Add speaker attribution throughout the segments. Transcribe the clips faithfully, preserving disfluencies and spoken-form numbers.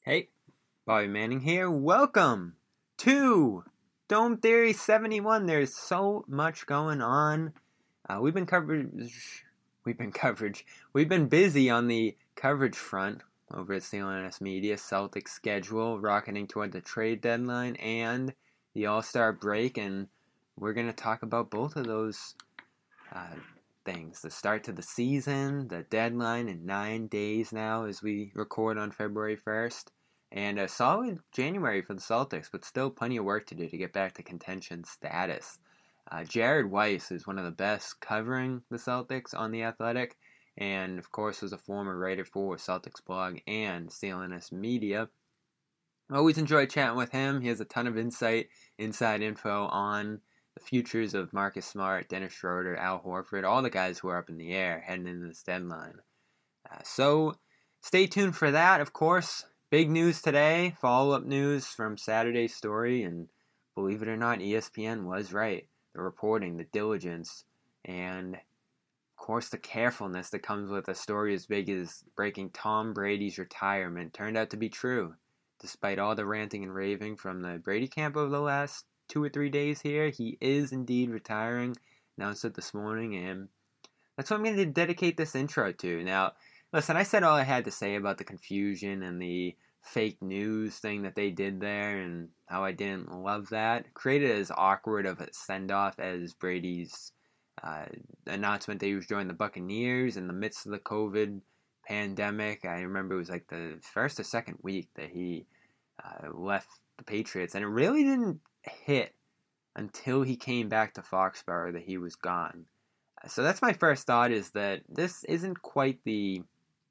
Speaker 1: Hey, Bobby Manning here. Welcome to Dome Theory seventy-one. There's so much going on. Uh, we've been coverage. We've been coverage. We've been busy on the coverage front over at C L N S Media. Celtics schedule rocketing toward the trade deadline and the All-Star break, and we're going to talk about both of those uh, things. The start to the season, the deadline in nine days now as we record on February first. And a solid January for the Celtics, but still plenty of work to do to get back to contention status. Uh, Jared Weiss is one of the best covering the Celtics on The Athletic, and of course was a former writer for Celtics Blog and C L N S Media. I always enjoy chatting with him. He has a ton of insight, inside info on the futures of Marcus Smart, Dennis Schroeder, Al Horford, all the guys who are up in the air heading into this deadline. Uh, so stay tuned for that, of course. Big news today, follow-up news from Saturday's story, and believe it or not, E S P N was right. The reporting, the diligence, and of course the carefulness that comes with a story as big as breaking Tom Brady's retirement turned out to be true. Despite all the ranting and raving from the Brady camp over the last two or three days here, he is indeed retiring, announced it this morning, and that's what I'm going to dedicate this intro to. Now, listen, I said all I had to say about the confusion and the fake news thing that they did there and how I didn't love that. Created as awkward of a send-off as Brady's uh, announcement that he was joining the Buccaneers in the midst of the COVID pandemic. I remember it was like the first or second week that he uh, left the Patriots, and it really didn't hit until he came back to Foxborough that he was gone. So that's my first thought, is that this isn't quite the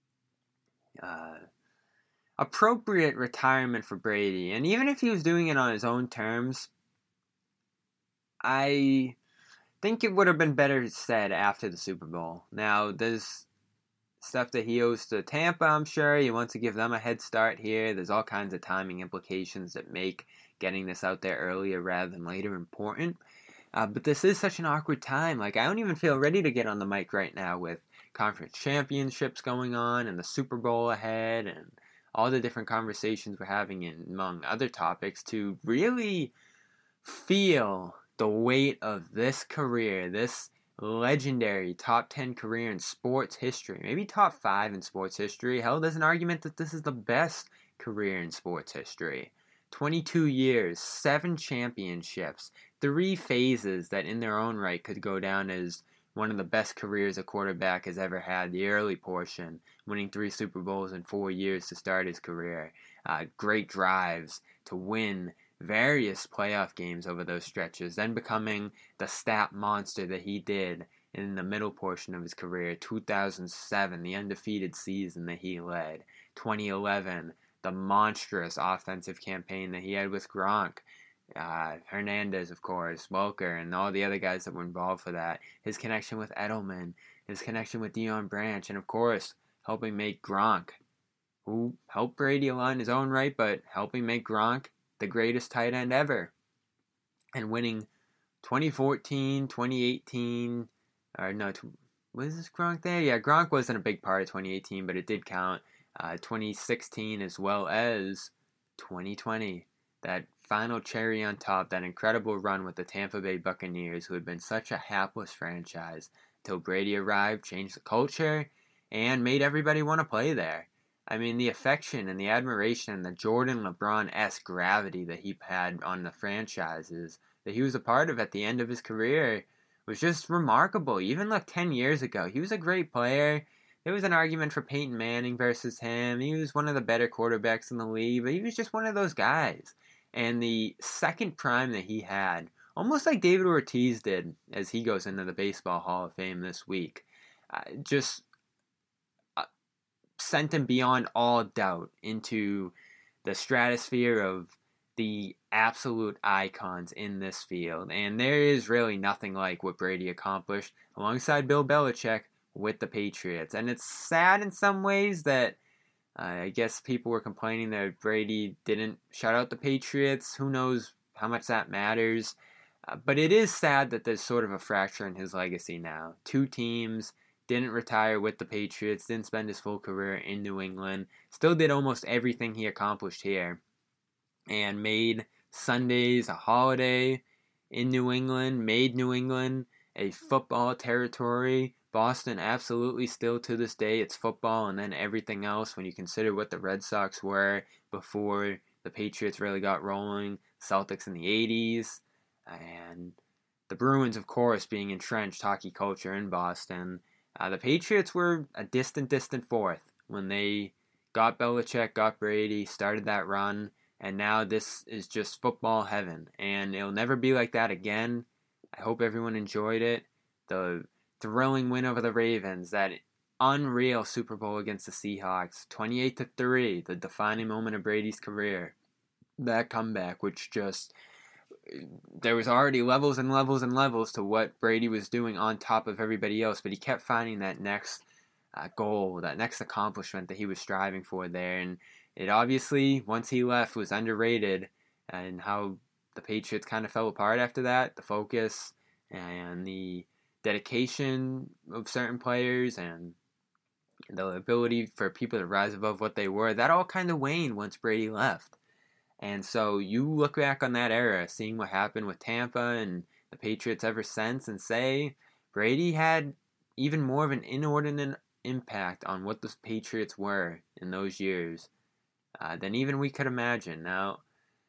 Speaker 1: Uh, appropriate retirement for Brady. And even if he was doing it on his own terms, I think it would have been better said after the Super Bowl. Now, there's stuff that he owes to Tampa, I'm sure. He wants to give them a head start here. There's all kinds of timing implications that make getting this out there earlier rather than later important. Uh, but this is such an awkward time. Like, I don't even feel ready to get on the mic right now with conference championships going on and the Super Bowl ahead and all the different conversations we're having in, among other topics, to really feel the weight of this career, this legendary top ten career in sports history, maybe top five in sports history. Hell, there's an argument that this is the best career in sports history. twenty-two years, seven championships, three phases that in their own right could go down as one of the best careers a quarterback has ever had. The early portion, winning three Super Bowls in four years to start his career. Uh, great drives to win various playoff games over those stretches, then becoming the stat monster that he did in the middle portion of his career. two thousand seven, the undefeated season that he led. twenty eleven, the monstrous offensive campaign that he had with Gronk. Uh, Hernandez, of course, Welker, and all the other guys that were involved for that. His connection with Edelman, his connection with Deion Branch, and of course, helping make Gronk, who helped Brady a lot in his own right, but helping make Gronk the greatest tight end ever. And winning twenty fourteen, twenty eighteen, or no, was this Gronk there? Yeah, Gronk wasn't a big part of twenty eighteen, but it did count. Uh, twenty sixteen as well as twenty twenty. That final cherry on top, that incredible run with the Tampa Bay Buccaneers, who had been such a hapless franchise until Brady arrived, changed the culture, and made everybody want to play there. I mean, the affection and the admiration and the Jordan LeBron-esque gravity that he had on the franchises that he was a part of at the end of his career was just remarkable. Even like ten years ago, he was a great player. There was an argument for Peyton Manning versus him. He was one of the better quarterbacks in the league, but he was just one of those guys. And the second prime that he had, almost like David Ortiz did as he goes into the Baseball Hall of Fame this week, uh, just uh, sent him beyond all doubt into the stratosphere of the absolute icons in this field. And there is really nothing like what Brady accomplished alongside Bill Belichick with the Patriots. And it's sad in some ways that Uh, I guess people were complaining that Brady didn't shout out the Patriots. Who knows how much that matters. Uh, but it is sad that there's sort of a fracture in his legacy now. Two teams, didn't retire with the Patriots, didn't spend his full career in New England, still did almost everything he accomplished here, and made Sundays a holiday in New England, made New England a football territory. Boston absolutely still to this day, it's football and then everything else when you consider what the Red Sox were before the Patriots really got rolling, Celtics in the eighties, and the Bruins, of course, being entrenched hockey culture in Boston. Uh, the Patriots were a distant, distant fourth when they got Belichick, got Brady, started that run, and now this is just football heaven, and it'll never be like that again. I hope everyone enjoyed it. The thrilling win over the Ravens, that unreal Super Bowl against the Seahawks, twenty-eight to three, the defining moment of Brady's career. That comeback, which just, there was already levels and levels and levels to what Brady was doing on top of everybody else, but he kept finding that next uh, goal, that next accomplishment that he was striving for there, and it obviously, once he left, was underrated, and how the Patriots kind of fell apart after that, the focus and the dedication of certain players and the ability for people to rise above what they were, that all kind of waned once Brady left. And so you look back on that era, seeing what happened with Tampa and the Patriots ever since, and say Brady had even more of an inordinate impact on what the Patriots were in those years uh, than even we could imagine. Now,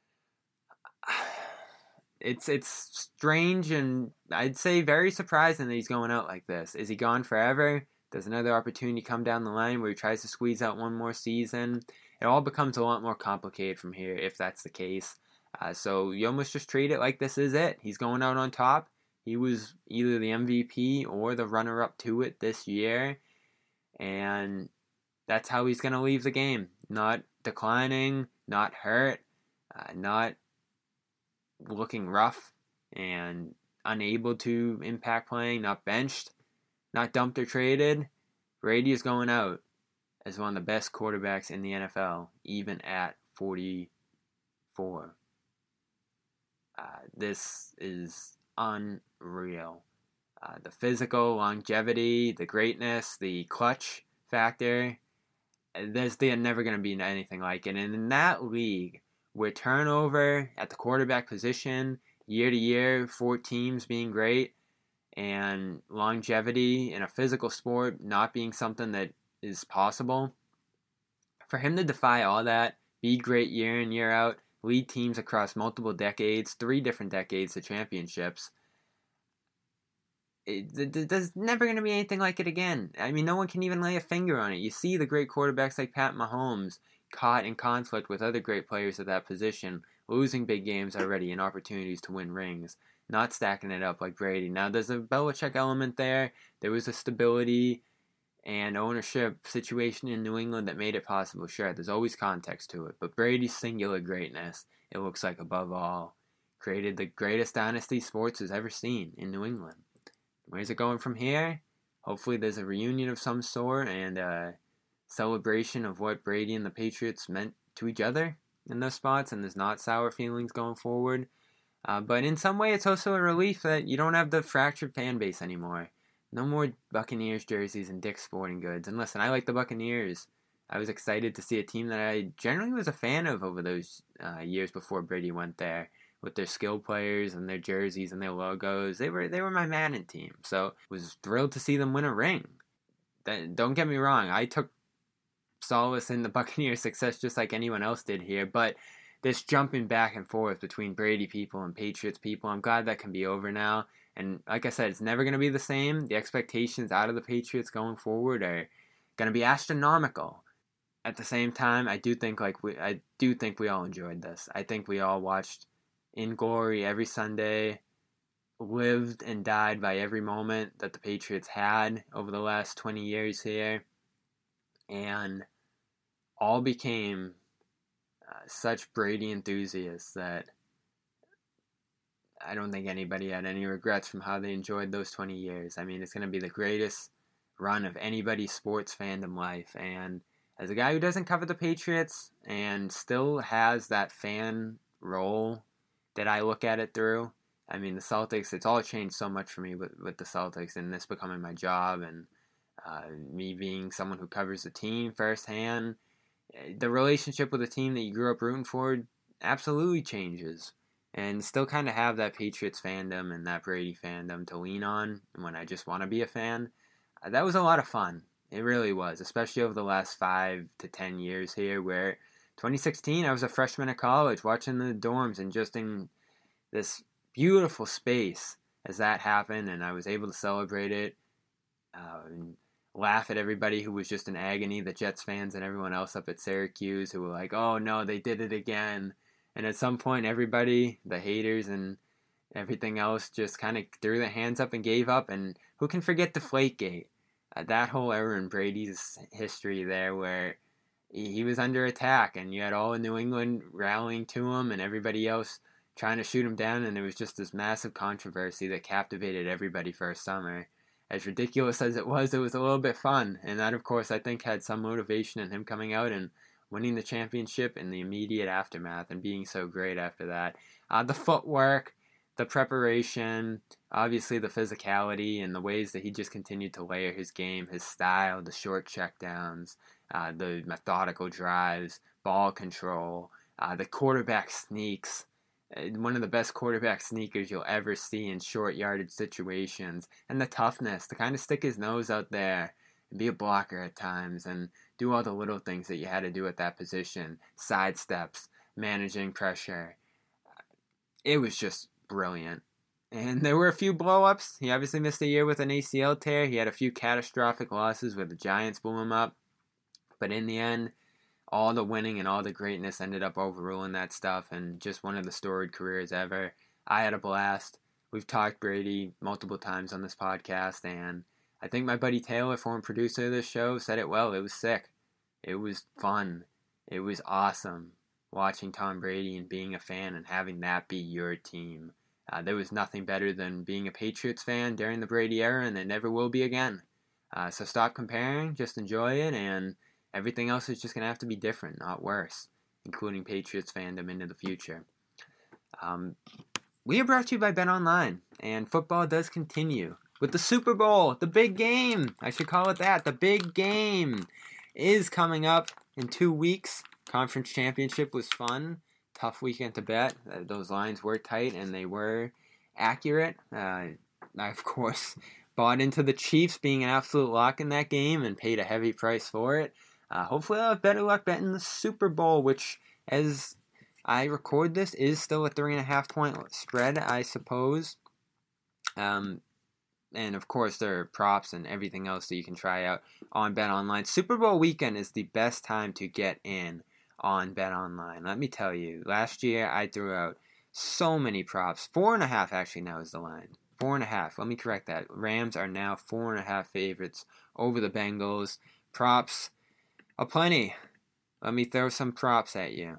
Speaker 1: it's it's strange and I'd say very surprising that he's going out like this. Is he gone forever? Does another opportunity come down the line where he tries to squeeze out one more season? It all becomes a lot more complicated from here if that's the case. Uh, so you almost just treat it like this is it. He's going out on top. He was either the M V P or the runner-up to it this year. And that's how he's going to leave the game. Not declining, not hurt, uh, not looking rough and unable to impact playing, not benched, not dumped or traded. Brady is going out as one of the best quarterbacks in the N F L, even at forty-four. Uh, this is unreal. Uh, the physical longevity, the greatness, the clutch factor, there's never going to be anything like it. And in that league, with turnover at the quarterback position, year to year, four teams being great, and longevity in a physical sport not being something that is possible, for him to defy all that, be great year in, year out, lead teams across multiple decades, three different decades to championships, it, it, there's never going to be anything like it again. I mean, no one can even lay a finger on it. You see the great quarterbacks like Pat Mahomes caught in conflict with other great players at that position, losing big games already and opportunities to win rings, not stacking it up like Brady. Now, there's a Belichick element there. There was a stability and ownership situation in New England that made it possible. Sure, there's always context to it, but Brady's singular greatness, it looks like above all, created the greatest dynasty sports has ever seen in New England. Where's it going from here? Hopefully there's a reunion of some sort and a celebration of what Brady and the Patriots meant to each other in those spots, and there's not sour feelings going forward. Uh, but in some way, it's also a relief that you don't have the fractured fan base anymore. No more Buccaneers jerseys and Dick's Sporting Goods. And listen, I like the Buccaneers. I was excited to see a team that I generally was a fan of over those uh, years before Brady went there, with their skill players and their jerseys and their logos. They were they were my Madden team. So was thrilled to see them win a ring. That, don't get me wrong, I took solace in the Buccaneers' success just like anyone else did here, but this jumping back and forth between Brady people and Patriots people, I'm glad that can be over now. And like I said, it's never going to be the same. The expectations out of the Patriots going forward are going to be astronomical. At the same time, I do think like we I do think we all enjoyed this. I think we all watched in glory every Sunday, lived and died by every moment that the Patriots had over the last twenty years here, and all became uh, such Brady enthusiasts that I don't think anybody had any regrets from how they enjoyed those twenty years. I mean, it's going to be the greatest run of anybody's sports fandom life, and as a guy who doesn't cover the Patriots and still has that fan role that I look at it through. I mean, the Celtics, it's all changed so much for me with, with the Celtics and this becoming my job and Uh, me being someone who covers the team firsthand, the relationship with the team that you grew up rooting for absolutely changes. And still kind of have that Patriots fandom and that Brady fandom to lean on when I just want to be a fan. Uh, that was a lot of fun. It really was, especially over the last five to ten years here, where twenty sixteen I was a freshman at college watching the dorms and just in this beautiful space as that happened, and I was able to celebrate it uh, and laugh at everybody who was just in agony, the Jets fans and everyone else up at Syracuse who were like, oh no, they did it again. And at some point, everybody, the haters and everything else, just kind of threw their hands up and gave up. And who can forget Deflategate? Uh, that whole era in Brady's history there where he was under attack and you had all of New England rallying to him and everybody else trying to shoot him down, and it was just this massive controversy that captivated everybody for a summer. As ridiculous as it was, it was a little bit fun, and that, of course, I think had some motivation in him coming out and winning the championship in the immediate aftermath and being so great after that. Uh, the footwork, the preparation, obviously the physicality, and the ways that he just continued to layer his game, his style, the short checkdowns, uh, the methodical drives, ball control, uh, the quarterback sneaks. One of the best quarterback sneakers you'll ever see in short yardage situations, and the toughness to kind of stick his nose out there and be a blocker at times and do all the little things that you had to do at that position, side steps, managing pressure. It was just brilliant. And there were a few blow-ups. He obviously missed a year with an A C L tear. He had a few catastrophic losses where the Giants blew him up. But in the end, all the winning and all the greatness ended up overruling that stuff, and just one of the storied careers ever. I had a blast. We've talked Brady multiple times on this podcast, and I think my buddy Taylor, former producer of this show, said it well. It was sick. It was fun. It was awesome watching Tom Brady and being a fan and having that be your team. Uh, there was nothing better than being a Patriots fan during the Brady era, and it never will be again. Uh, so stop comparing, just enjoy it, and everything else is just going to have to be different, not worse, including Patriots fandom into the future. Um, we are brought to you by BetOnline, and football does continue with the Super Bowl, the big game. I should call it that. The big game is coming up in two weeks. Conference championship was fun. Tough weekend to bet. Uh, those lines were tight, and they were accurate. Uh, I, of course, bought into the Chiefs being an absolute lock in that game and paid a heavy price for it. Uh, hopefully I'll have better luck betting the Super Bowl, which, as I record this, is still a three and a half point spread, I suppose. Um, and of course there are props and everything else that you can try out on BetOnline. Super Bowl weekend is the best time to get in on BetOnline. Let me tell you, last year I threw out so many props. Four and a half actually now is the line. Four and a half. Let me correct that. Rams are now four and a half favorites over the Bengals. Props aplenty. Let me throw some props at you.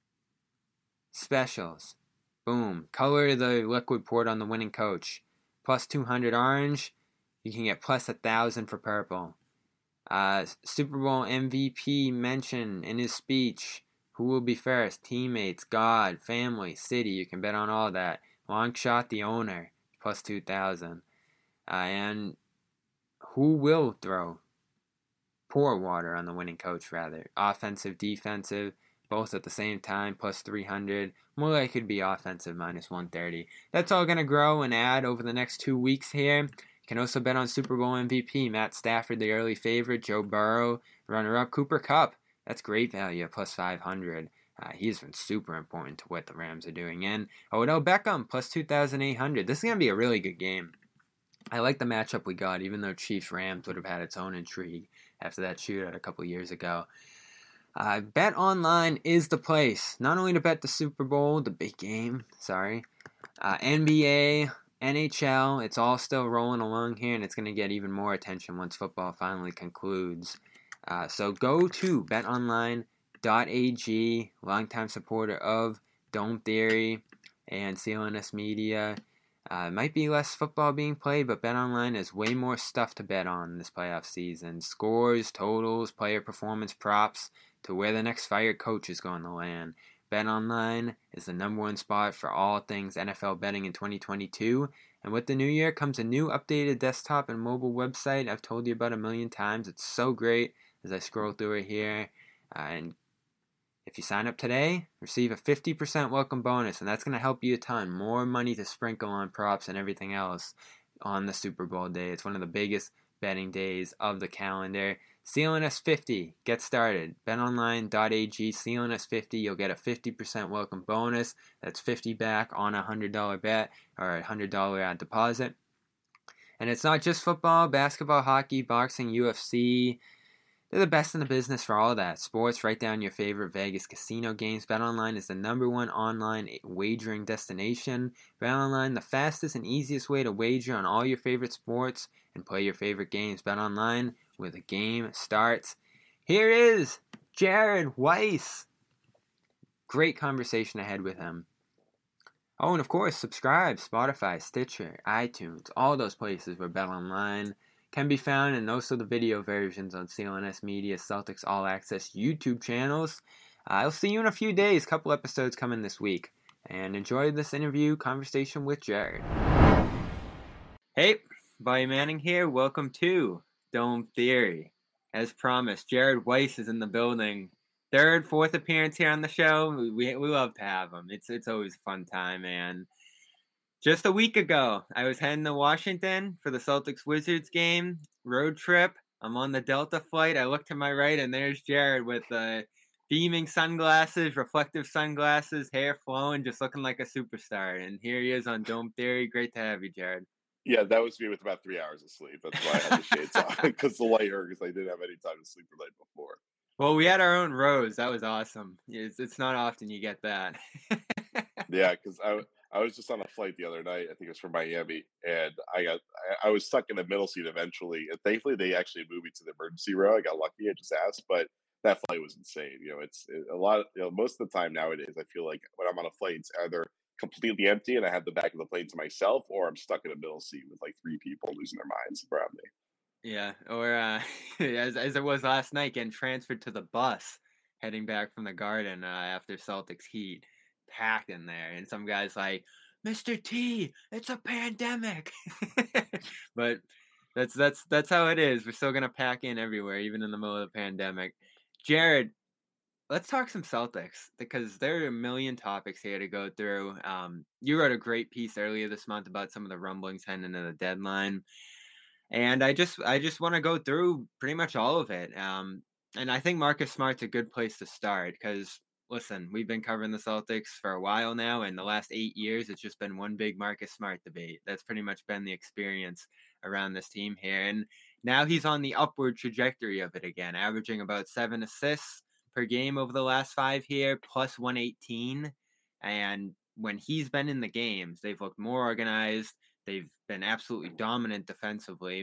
Speaker 1: Specials. Boom. Color the liquid poured on the winning coach. Plus two hundred orange. You can get plus one thousand for purple. Uh, Super Bowl M V P mention in his speech. Who will be first? Teammates, God, family, city. You can bet on all that. Long shot, the owner. Plus two thousand. Uh, and who will throw? Pour water on the winning coach, rather. Offensive, defensive, both at the same time, plus three hundred. More likely could be offensive, minus one thirty. That's all going to grow and add over the next two weeks here. You can also bet on Super Bowl M V P. Matt Stafford, the early favorite. Joe Burrow, runner-up. Cooper Kupp. That's great value at plus five hundred. Uh, he's been super important to what the Rams are doing. And Odell Beckham, plus two thousand eight hundred. This is going to be a really good game. I like the matchup we got, even though Chiefs-Rams would have had its own intrigue after that shootout a couple years ago. Uh, BetOnline is the place, not only to bet the Super Bowl, the big game, sorry, uh, N B A, N H L, it's all still rolling along here, and it's going to get even more attention once football finally concludes. Uh, so go to bet online dot a g, longtime supporter of Dome Theory and C L N S Media. Uh, might be less football being played, but BetOnline has way more stuff to bet on this playoff season. Scores, totals, player performance props, to where the next fired coach is going to land. BetOnline is the number one spot for all things N F L betting in twenty twenty-two, And with the new year comes a new updated desktop and mobile website I've told you about a million times. It's so great as I scroll through it here. Uh, and if you sign up today, receive a fifty percent welcome bonus, and that's going to help you a ton. More money to sprinkle on props and everything else on the Super Bowl day. It's one of the biggest betting days of the calendar. C L N S fifty, get started. bet online dot a g, C L N S fifty, you'll get a fifty percent welcome bonus. That's fifty back on a one hundred dollars bet or a one hundred dollars deposit. And it's not just football, basketball, hockey, boxing, U F C. They're the best in the business for all that. Sports, write down your favorite Vegas casino games. BetOnline is the number one online wagering destination. BetOnline, the fastest and easiest way to wager on all your favorite sports and play your favorite games. BetOnline, where the game starts. Here is Jared Weiss. Great conversation I had with him. Oh, and of course, subscribe. Spotify, Stitcher, iTunes, all those places where BetOnline can be found, and also the video versions on C L N S Media, Celtics All Access YouTube channels. Uh, I'll see you in a few days. Couple episodes coming this week. And enjoy this interview conversation with Jared. Hey, Bobby Manning here. Welcome to Dome Theory. As promised, Jared Weiss is in the building. Third, fourth appearance here on the show. We we love to have him. It's it's always a fun time, man. Just a week ago, I was heading to Washington for the Celtics-Wizards game, road trip. I'm on the Delta flight. I look to my right, and there's Jared with the uh, beaming sunglasses, reflective sunglasses, hair flowing, just looking like a superstar. And here he is on Dome Theory. Great to have you, Jared.
Speaker 2: Yeah, that was me with about three hours of sleep. That's why I had the shades on, because the light hurt, because I didn't have any time to sleep the night before.
Speaker 1: Well, we had our own rose. That was awesome. It's, it's not often you get that.
Speaker 2: Yeah, because I... I was just on a flight the other night. I think it was from Miami, and I got I, I was stuck in the middle seat eventually. And thankfully, they actually moved me to the emergency row. I got lucky. I just asked, but that flight was insane. You know, it's it, a lot. Of, you know, most of the time nowadays, I feel like when I'm on a flight, it's either completely empty and I have the back of the plane to myself, or I'm stuck in a middle seat with like three people losing their minds around me.
Speaker 1: Yeah, or uh, as as it was last night, getting transferred to the bus heading back from the Garden uh, after Celtics Heat. Packed in there, and some guys like, Mister T, it's a pandemic. But that's that's that's how it is. We're still gonna pack in everywhere, even in the middle of the pandemic. Jared, let's talk some Celtics, because there are a million topics here to go through. Um, you wrote a great piece earlier this month about some of the rumblings heading into the deadline, and I just I just want to go through pretty much all of it. Um, and I think Marcus Smart's a good place to start, because listen, we've been covering the Celtics for a while now, and the last eight years, it's just been one big Marcus Smart debate. That's pretty much been the experience around this team here. And now he's on the upward trajectory of it again, averaging about seven assists per game over the last five here, plus one eighteen. And when he's been in the games, they've looked more organized. They've been absolutely dominant defensively.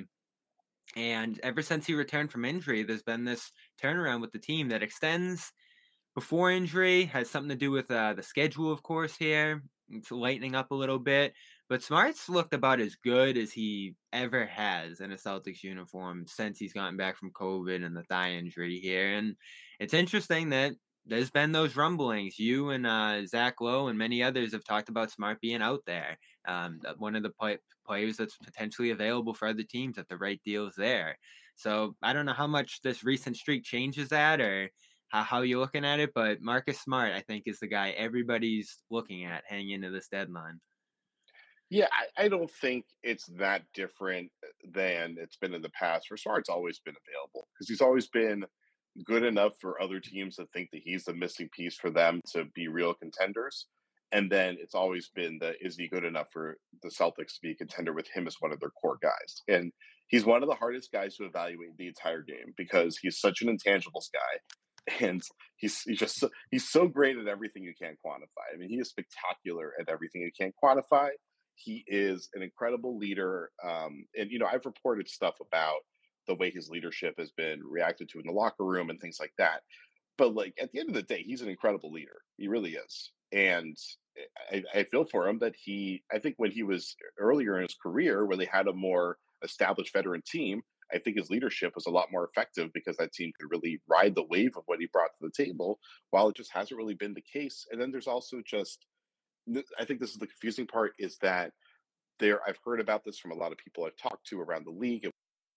Speaker 1: And ever since he returned from injury, there's been this turnaround with the team that extends before injury, has something to do with uh, the schedule, of course, here. It's lightening up a little bit. But Smart's looked about as good as he ever has in a Celtics uniform since he's gotten back from COVID and the thigh injury here. And it's interesting that there's been those rumblings. You and uh, Zach Lowe and many others have talked about Smart being out there. Um, one of the play- players that's potentially available for other teams if the right deal is there. So I don't know how much this recent streak changes that, or how, how you're looking at it, but Marcus Smart, I think, is the guy everybody's looking at heading into this deadline.
Speaker 2: Yeah, I, I don't think it's that different than it's been in the past. For Smart's always been available because he's always been good enough for other teams to think that he's the missing piece for them to be real contenders. And then it's always been the, is he good enough for the Celtics to be a contender with him as one of their core guys? And he's one of the hardest guys to evaluate the entire game because he's such an intangibles guy. And he's, he's just so, he's so great at everything you can't quantify. I mean, he is spectacular at everything you can't quantify. He is an incredible leader. Um, and, you know, I've reported stuff about the way his leadership has been reacted to in the locker room and things like that. But, like, at the end of the day, he's an incredible leader. He really is. And I, I feel for him that he, I think when he was earlier in his career, where they had a more established veteran team, I think his leadership was a lot more effective because that team could really ride the wave of what he brought to the table, while it just hasn't really been the case. And then there's also just, I think this is the confusing part, is that there, I've heard about this from a lot of people I've talked to around the league,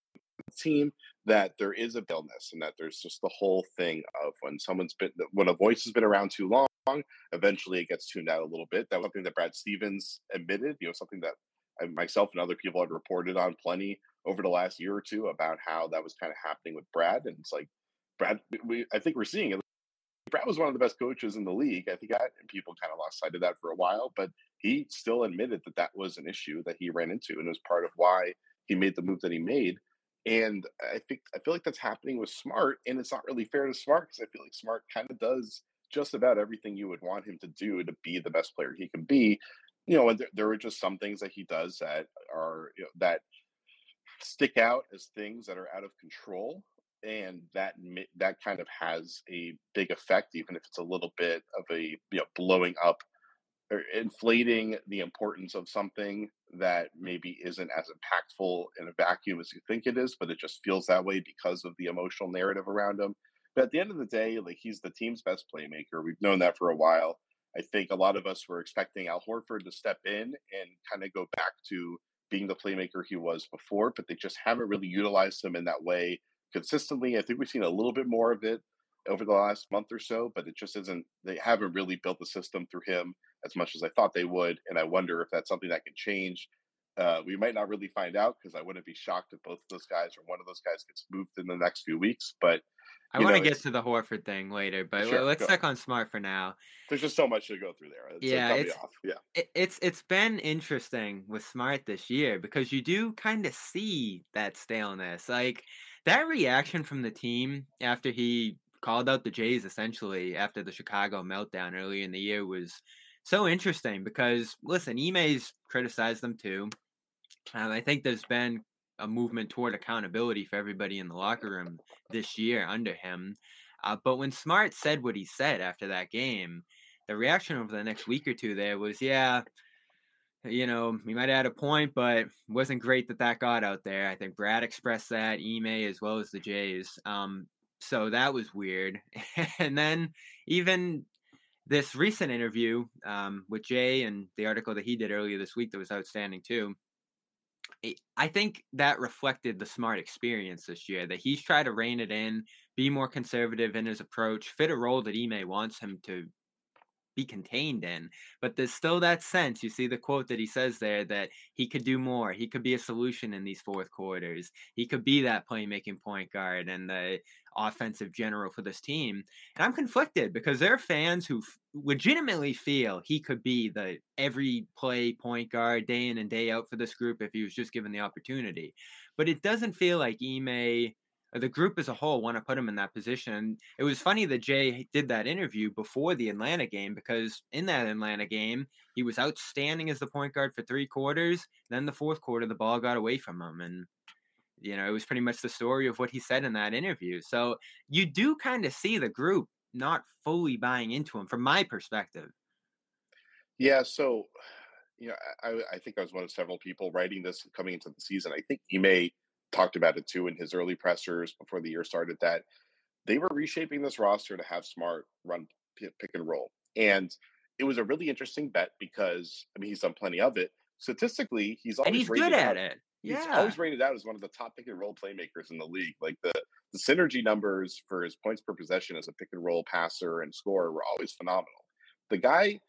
Speaker 2: team, that there is a illness and that there's just the whole thing of when someone's been when a voice has been around too long, eventually it gets tuned out a little bit. That was something that Brad Stevens admitted, you know, something that I, myself and other people had reported on plenty over the last year or two about how that was kind of happening with Brad. And it's like Brad, we I think we're seeing it. Brad was one of the best coaches in the league. I think I, and people kind of lost sight of that for a while, but he still admitted that that was an issue that he ran into, and it was part of why he made the move that he made. And I think I feel like that's happening with Smart, and it's not really fair to Smart because I feel like Smart kind of does just about everything you would want him to do to be the best player he can be. You know, and there, there are just some things that he does that are, you know, that stick out as things that are out of control, and that that kind of has a big effect, even if it's a little bit of a, you know, blowing up or inflating the importance of something that maybe isn't as impactful in a vacuum as you think it is, but it just feels that way because of the emotional narrative around him. But at the end of the day, like, he's the team's best playmaker. We've known that for a while. I think a lot of us were expecting Al Horford to step in and kind of go back to being the playmaker he was before, but they just haven't really utilized him in that way consistently. I think we've seen a little bit more of it over the last month or so, but it just isn't, they haven't really built the system through him as much as I thought they would. And I wonder if that's something that can change. Uh, we might not really find out, because I wouldn't be shocked if both of those guys or one of those guys gets moved in the next few weeks. But
Speaker 1: I
Speaker 2: you
Speaker 1: want to
Speaker 2: know,
Speaker 1: get
Speaker 2: it's
Speaker 1: to the Horford thing later, but l-
Speaker 2: sure,
Speaker 1: let's
Speaker 2: go.
Speaker 1: stick on Smart for now.
Speaker 2: There's just so much to go through there. So
Speaker 1: Yeah,
Speaker 2: cut me
Speaker 1: it's
Speaker 2: off. Yeah.
Speaker 1: it, it's it's been interesting with Smart this year because you do kind of see that staleness. Like, that reaction from the team after he called out the Jays essentially after the Chicago meltdown earlier in the year was so interesting because, listen, Ime's criticized them too. Um, I think there's been a movement toward accountability for everybody in the locker room this year under him. Uh, but when Smart said what he said after that game, the reaction over the next week or two there was, yeah, you know, we might have had a point, but it wasn't great that that got out there. I think Brad expressed that, Ime, as well as the Jays. Um, so that was weird. And then even this recent interview um, with Jay and the article that he did earlier this week that was outstanding too. I think that reflected the Smart experience this year, that he's tried to rein it in, be more conservative in his approach, fit a role that Ime wants him to be contained in. But there's still that sense. You see the quote that he says there that he could do more. He could be a solution in these fourth quarters. He could be that playmaking point guard and the offensive general for this team. And I'm conflicted because there are fans who f- legitimately feel he could be the every play point guard day in and day out for this group if he was just given the opportunity. But it doesn't feel like Ime or the group as a whole want to put him in that position. It was funny that Jay did that interview before the Atlanta game because in that Atlanta game, he was outstanding as the point guard for three quarters. Then the fourth quarter, the ball got away from him. And, you know, it was pretty much the story of what he said in that interview. So you do kind of see the group not fully buying into him from my perspective.
Speaker 2: Yeah. So, you know, I, I think I was one of several people writing this coming into the season. I think Ime talked about it too in his early pressers before the year started, that they were reshaping this roster to have Smart run pick and roll. And it was a really interesting bet because, I mean, he's done plenty of it. Statistically, he's
Speaker 1: And
Speaker 2: always
Speaker 1: he's good
Speaker 2: rated
Speaker 1: at
Speaker 2: out.
Speaker 1: it.
Speaker 2: He's
Speaker 1: Yeah.
Speaker 2: always rated out as one of the top pick and roll playmakers in the league. Like the the synergy numbers for his points per possession as a pick and roll passer and scorer were always phenomenal. The guy,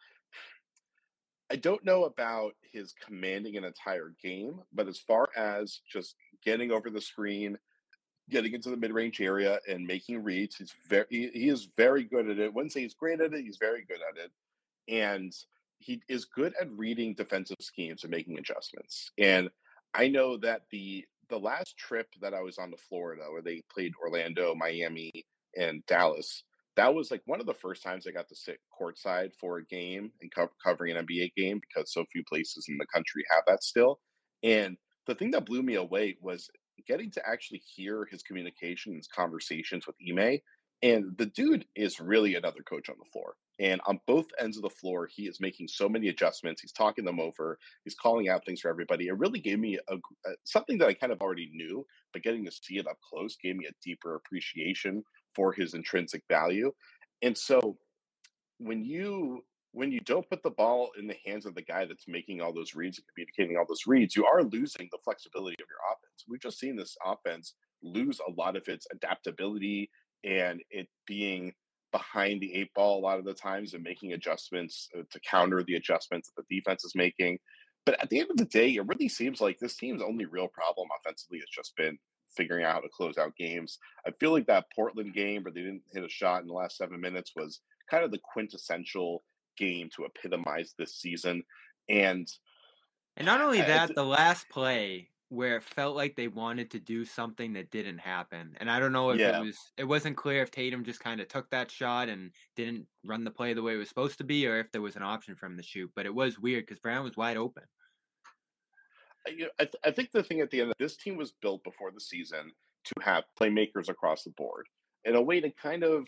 Speaker 2: I don't know about his commanding an entire game, but as far as just getting over the screen, getting into the mid-range area and making reads, he's very he, he is very good at it. I wouldn't say he's great at it, he's very good at it. And he is good at reading defensive schemes and making adjustments. And I know that the the last trip that I was on to Florida, where they played Orlando, Miami, and Dallas, that was like one of the first times I got to sit courtside for a game and co- covering an N B A game, because so few places in the country have that still. And the thing that blew me away was getting to actually hear his communication, his conversations with Ime. And the dude is really another coach on the floor. And on both ends of the floor, he is making so many adjustments. He's talking them over. He's calling out things for everybody. It really gave me a, a something that I kind of already knew, but getting to see it up close gave me a deeper appreciation for his intrinsic value. And so when you when you don't put the ball in the hands of the guy that's making all those reads and communicating all those reads, you are losing the flexibility of your offense. We've just seen this offense lose a lot of its adaptability and it being behind the eight ball a lot of the times and making adjustments uh, to counter the adjustments that the defense is making. But at the end of the day, it really seems like this team's only real problem offensively has just been figuring out how to close out games. I feel like that Portland game where they didn't hit a shot in the last seven minutes was kind of the quintessential game to epitomize this season. And
Speaker 1: and not only
Speaker 2: I,
Speaker 1: that,
Speaker 2: th-
Speaker 1: the last play where it felt like they wanted to do something that didn't happen. And I don't know if
Speaker 2: yeah,
Speaker 1: it was it wasn't clear if Tatum just kind of took that shot and didn't run the play the way it was supposed to be, or if there was an option for him to shoot. But it was weird because Brown was wide open.
Speaker 2: I, I, th- I think the thing at the end of this team was built before the season to have playmakers across the board in a way to kind of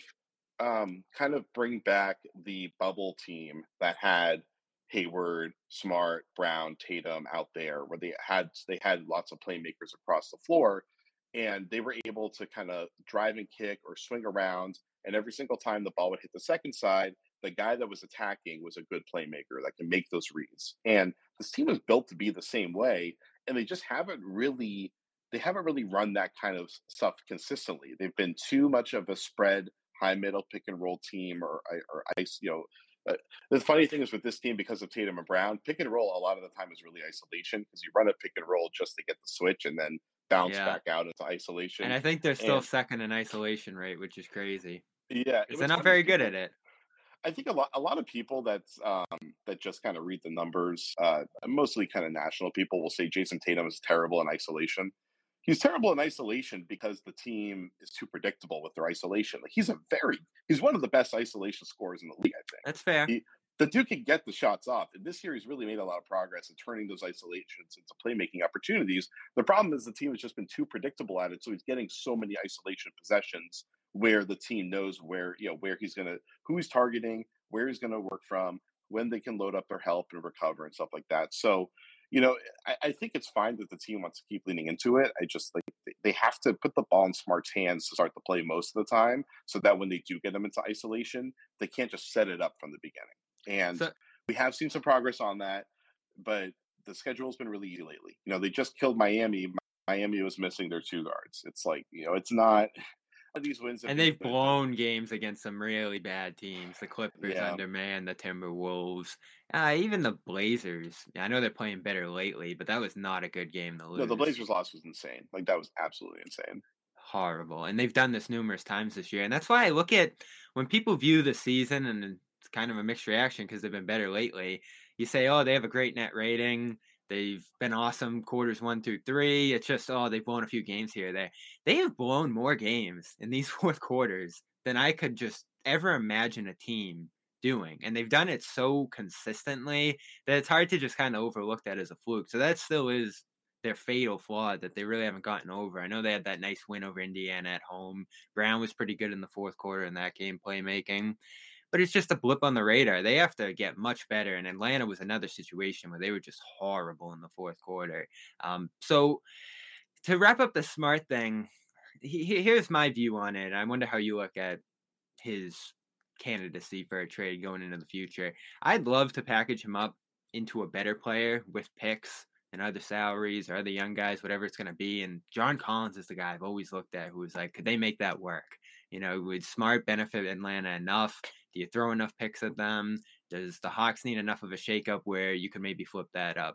Speaker 2: um, kind of bring back the bubble team that had Hayward, Smart, Brown, Tatum out there, where they had they had lots of playmakers across the floor, and they were able to kind of drive and kick or swing around. And every single time the ball would hit the second side, the guy that was attacking was a good playmaker that can make those reads. And this team was built to be the same way, and they just haven't really they haven't really run that kind of stuff consistently. They've been too much of a spread high middle pick and roll team or or ice, you know. Uh, the funny thing is with this team, because of Tatum and Brown, pick and roll a lot of the time is really isolation because you run a pick and roll just to get the switch and then bounce
Speaker 1: Yeah.
Speaker 2: back out into isolation.
Speaker 1: And I think they're still
Speaker 2: and,
Speaker 1: second in isolation rate, which is crazy.
Speaker 2: Yeah,
Speaker 1: Because they're not very good at it.
Speaker 2: I think a lot a lot of people that's um, that just kind of read the numbers, uh, mostly kind of national people, will say Jason Tatum is terrible in isolation. He's terrible in isolation because the team is too predictable with their isolation. Like he's a very he's one of the best isolation scorers in the league, I think.
Speaker 1: That's fair.
Speaker 2: He, the dude can get the shots off. And this year he's really made a lot of progress in turning those isolations into playmaking opportunities. The problem is the team has just been too predictable at it, so he's getting so many isolation possessions where the team knows where, you know, where he's gonna who he's targeting, where he's gonna work from, when they can load up their help and recover and stuff like that. So you know, I, I think it's fine that the team wants to keep leaning into it. I just like they have to put the ball in Smart's hands to start the play most of the time, so that when they do get them into isolation, they can't just set it up from the beginning. And so, we have seen some progress on that, but the schedule's been really easy lately. You know, they just killed Miami. Miami was missing their two guards. It's like, you know, it's not these wins,
Speaker 1: and they've blown games against some really bad teams. The Clippers yeah. under man, the Timberwolves, uh, even the Blazers. I know they're playing better lately, but that was not a good game to lose.
Speaker 2: No, the Blazers loss was insane. Like that was absolutely insane.
Speaker 1: Horrible, and they've done this numerous times this year, and that's why I look at when people view the season, and it's kind of a mixed reaction because they've been better lately. You say, "Oh, they have a great net rating." They've been awesome quarters one through three. It's just, oh, they've blown a few games here or there. They have blown more games in these fourth quarters than I could just ever imagine a team doing. And they've done it so consistently that it's hard to just kind of overlook that as a fluke. So that still is their fatal flaw that they really haven't gotten over. I know they had that nice win over Indiana at home. Brown was pretty good in the fourth quarter in that game playmaking. But it's just a blip on the radar. They have to get much better. And Atlanta was another situation where they were just horrible in the fourth quarter. Um, so to wrap up the Smart thing, he, here's my view on it. I wonder how you look at his candidacy for a trade going into the future. I'd love to package him up into a better player with picks and other salaries or other young guys, whatever it's going to be. And John Collins is the guy I've always looked at who was like, could they make that work? You know, would Smart benefit Atlanta enough? Do you throw enough picks at them? Does the Hawks need enough of a shakeup where you can maybe flip that up?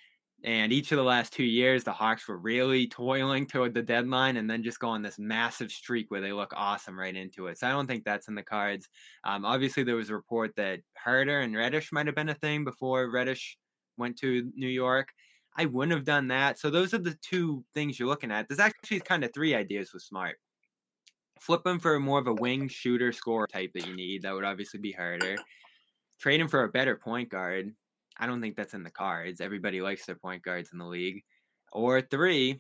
Speaker 1: And each of the last two years, the Hawks were really toiling toward the deadline and then just go on this massive streak where they look awesome right into it. So I don't think that's in the cards. Um, obviously, there was a report that Herter and Reddish might have been a thing before Reddish went to New York. I wouldn't have done that. So those are the two things you're looking at. There's actually kind of three ideas with Smart. Flip him for more of a wing shooter scorer type that you need. That would obviously be harder. Trade him for a better point guard. I don't think that's in the cards. Everybody likes their point guards in the league. Or three,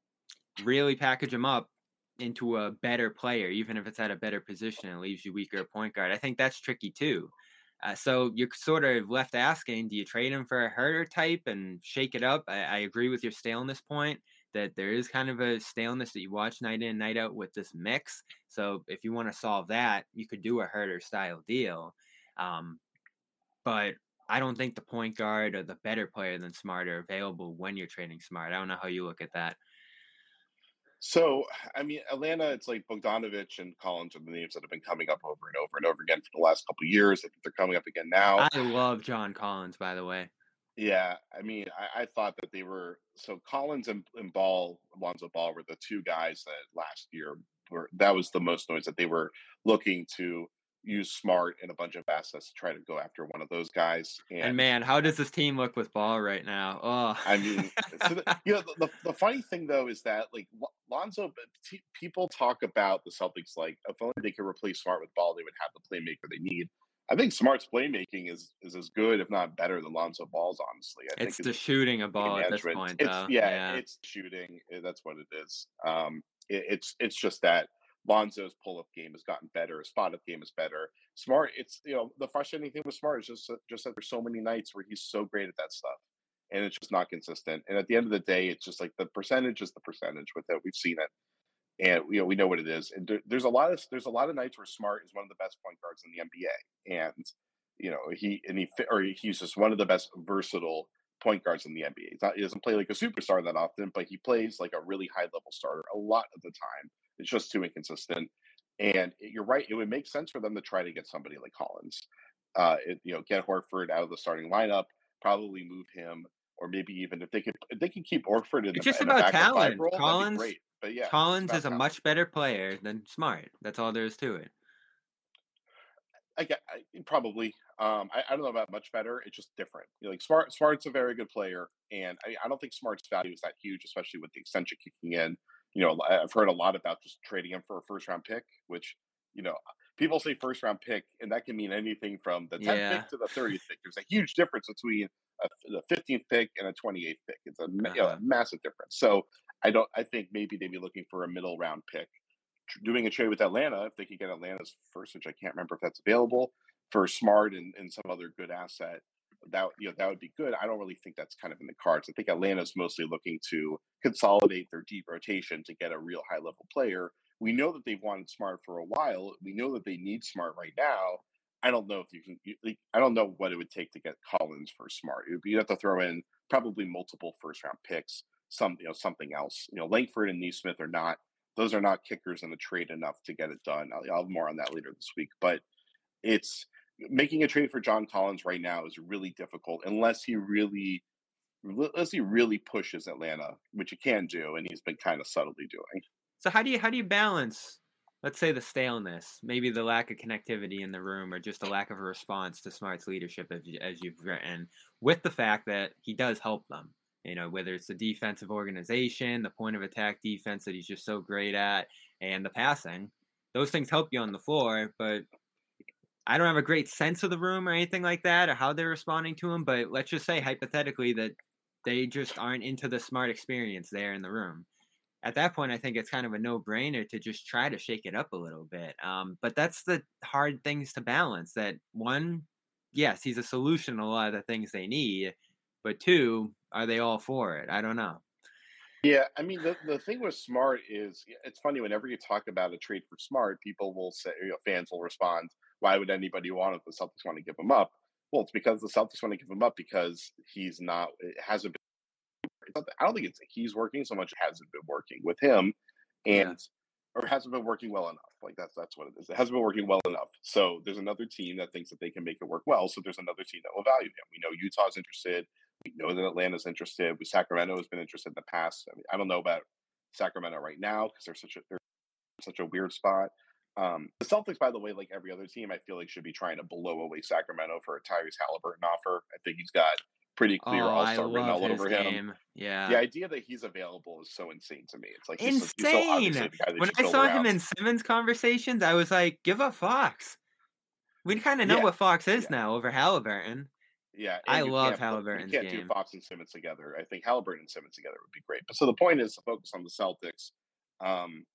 Speaker 1: really package him up into a better player, even if it's at a better position and leaves you weaker at point guard. I think that's tricky too. Uh, so you're sort of left asking, do you trade him for a Herter type and shake it up? I, I agree with your staleness point that there is kind of a staleness that you watch night in, night out with this mix. So if you want to solve that, you could do a Herter style deal. Um, but I don't think the point guard or the better player than Smart are available when you're trading Smart. I don't know how you look at that.
Speaker 2: So, I mean, Atlanta, it's like Bogdanovich and Collins are the names that have been coming up over and over and over again for the last couple of years. I think they're coming up again now.
Speaker 1: I love John Collins, by the way.
Speaker 2: Yeah, I mean, I, I thought that they were so Collins and, and Ball, Alonzo Ball, were the two guys that last year were that was the most noise that they were looking to use Smart and a bunch of assets to try to go after one of those guys. And,
Speaker 1: and man, how does this team look with Ball right now? Oh,
Speaker 2: I mean, so the, you know, the, the funny thing though is that like Lonzo, t- people talk about the Celtics like if only they could replace Smart with Ball, they would have the playmaker they need. I think Smart's playmaking is is as good, if not better, than Lonzo Ball's. Honestly, I
Speaker 1: it's
Speaker 2: think
Speaker 1: the
Speaker 2: it's
Speaker 1: shooting a ball at this point.
Speaker 2: It's
Speaker 1: though.
Speaker 2: yeah,
Speaker 1: yeah,
Speaker 2: it's shooting. That's what it is. Um, it, it's it's just that Lonzo's pull-up game has gotten better. His spot-up game is better. Smart, it's you know the frustrating thing with Smart is just just that there's so many nights where he's so great at that stuff, and it's just not consistent. And at the end of the day, it's just like the percentage is the percentage with it. We've seen it, and you know we know what it is. And there, there's a lot of there's a lot of nights where Smart is one of the best point guards in the N B A, and you know he and he or he's just one of the best versatile point guards in the N B A. He's not, he doesn't play like a superstar that often, but he plays like a really high level starter a lot of the time. It's just too inconsistent. And you're right; it would make sense for them to try to get somebody like Collins. Uh, it, you know, get Horford out of the starting lineup, probably move him, or maybe even if they could, if they can keep Horford in,
Speaker 1: it's
Speaker 2: the,
Speaker 1: just
Speaker 2: in
Speaker 1: about
Speaker 2: a backup
Speaker 1: talent.
Speaker 2: five role,
Speaker 1: Collins,
Speaker 2: that'd be great. But yeah,
Speaker 1: Collins is a
Speaker 2: talent.
Speaker 1: much better player than Smart. That's all there is to it.
Speaker 2: I get I, probably. Um, I, I don't know about much better. It's just different. You know, like Smart, Smart's a very good player, and I, I don't think Smart's value is that huge, especially with the extension kicking in. You know, I've heard a lot about just trading him for a first round pick, which you know people say first round pick, and that can mean anything from the tenth
Speaker 1: Yeah.
Speaker 2: pick to the thirtieth pick. There's a huge difference between a, the fifteenth pick and a twenty-eighth pick. It's a, uh-huh. you know, a massive difference. So I don't. I think maybe they'd be looking for a middle round pick. Doing a trade with Atlanta, if they could get Atlanta's first, which I can't remember if that's available, for Smart and, and some other good asset, that you know that would be good. I don't really think that's kind of in the cards. I think Atlanta's mostly looking to consolidate their deep rotation to get a real high level player. We know that they've wanted Smart for a while. We know that they need Smart right now. I don't know if you can. You, like, I don't know what it would take to get Collins for Smart. It would be, you'd have to throw in probably multiple first round picks, some you know something else. You know, Langford and Nesmith are not. Those are not kickers in the trade enough to get it done. I'll, I'll have more on that later this week. But it's making a trade for John Collins right now is really difficult unless he really, unless he really pushes Atlanta, which he can do, and he's been kind of subtly doing.
Speaker 1: So how do you how do you balance, let's say, the staleness, maybe the lack of connectivity in the room, or just a lack of a response to Smart's leadership, as, you, as you've written, with the fact that he does help them? You know, whether it's the defensive organization, the point of attack defense that he's just so great at, and the passing, those things help you on the floor. But I don't have a great sense of the room or anything like that, or how they're responding to him. But let's just say hypothetically that they just aren't into the Smart experience there in the room. At that point, I think it's kind of a no-brainer to just try to shake it up a little bit. Um, but that's the hard things to balance. That one, yes, he's a solution to a lot of the things they need. But two, are they all for it? I don't know.
Speaker 2: Yeah, I mean, the, the thing with Smart is, it's funny, whenever you talk about a trade for Smart, people will say, you know, fans will respond, why would anybody want it? The Celtics want to give him up. Well, it's because the Celtics want to give him up because he's not, it hasn't been, I don't think it's he's working so much, it hasn't been working with him, and, yeah. or hasn't been working well enough. Like, that's that's what it is. It hasn't been working well enough. So there's another team that thinks that they can make it work well. So there's another team that will value him. We know Utah's interested. We know that Atlanta's interested. Sacramento has been interested in the past. I mean, I don't know about Sacramento right now because they're such a they're such a weird spot. Um, the Celtics, by the way, like every other team, I feel like should be trying to blow away Sacramento for a Tyrese Halliburton offer. I think he's got pretty clear
Speaker 1: oh,
Speaker 2: all-star written all over
Speaker 1: game.
Speaker 2: him.
Speaker 1: Yeah,
Speaker 2: the idea that he's available is so insane to me. It's like
Speaker 1: insane.
Speaker 2: He's so, he's so
Speaker 1: when I saw around. him in Simmons conversations, I was like, "Give up Fox." We kind of know yeah. what Fox is yeah. now over Halliburton.
Speaker 2: Yeah,
Speaker 1: I love Halliburton's
Speaker 2: You can't
Speaker 1: game.
Speaker 2: do Fox and Simmons together. I think Halliburton and Simmons together would be great. But so the point is to focus on the Celtics. Um,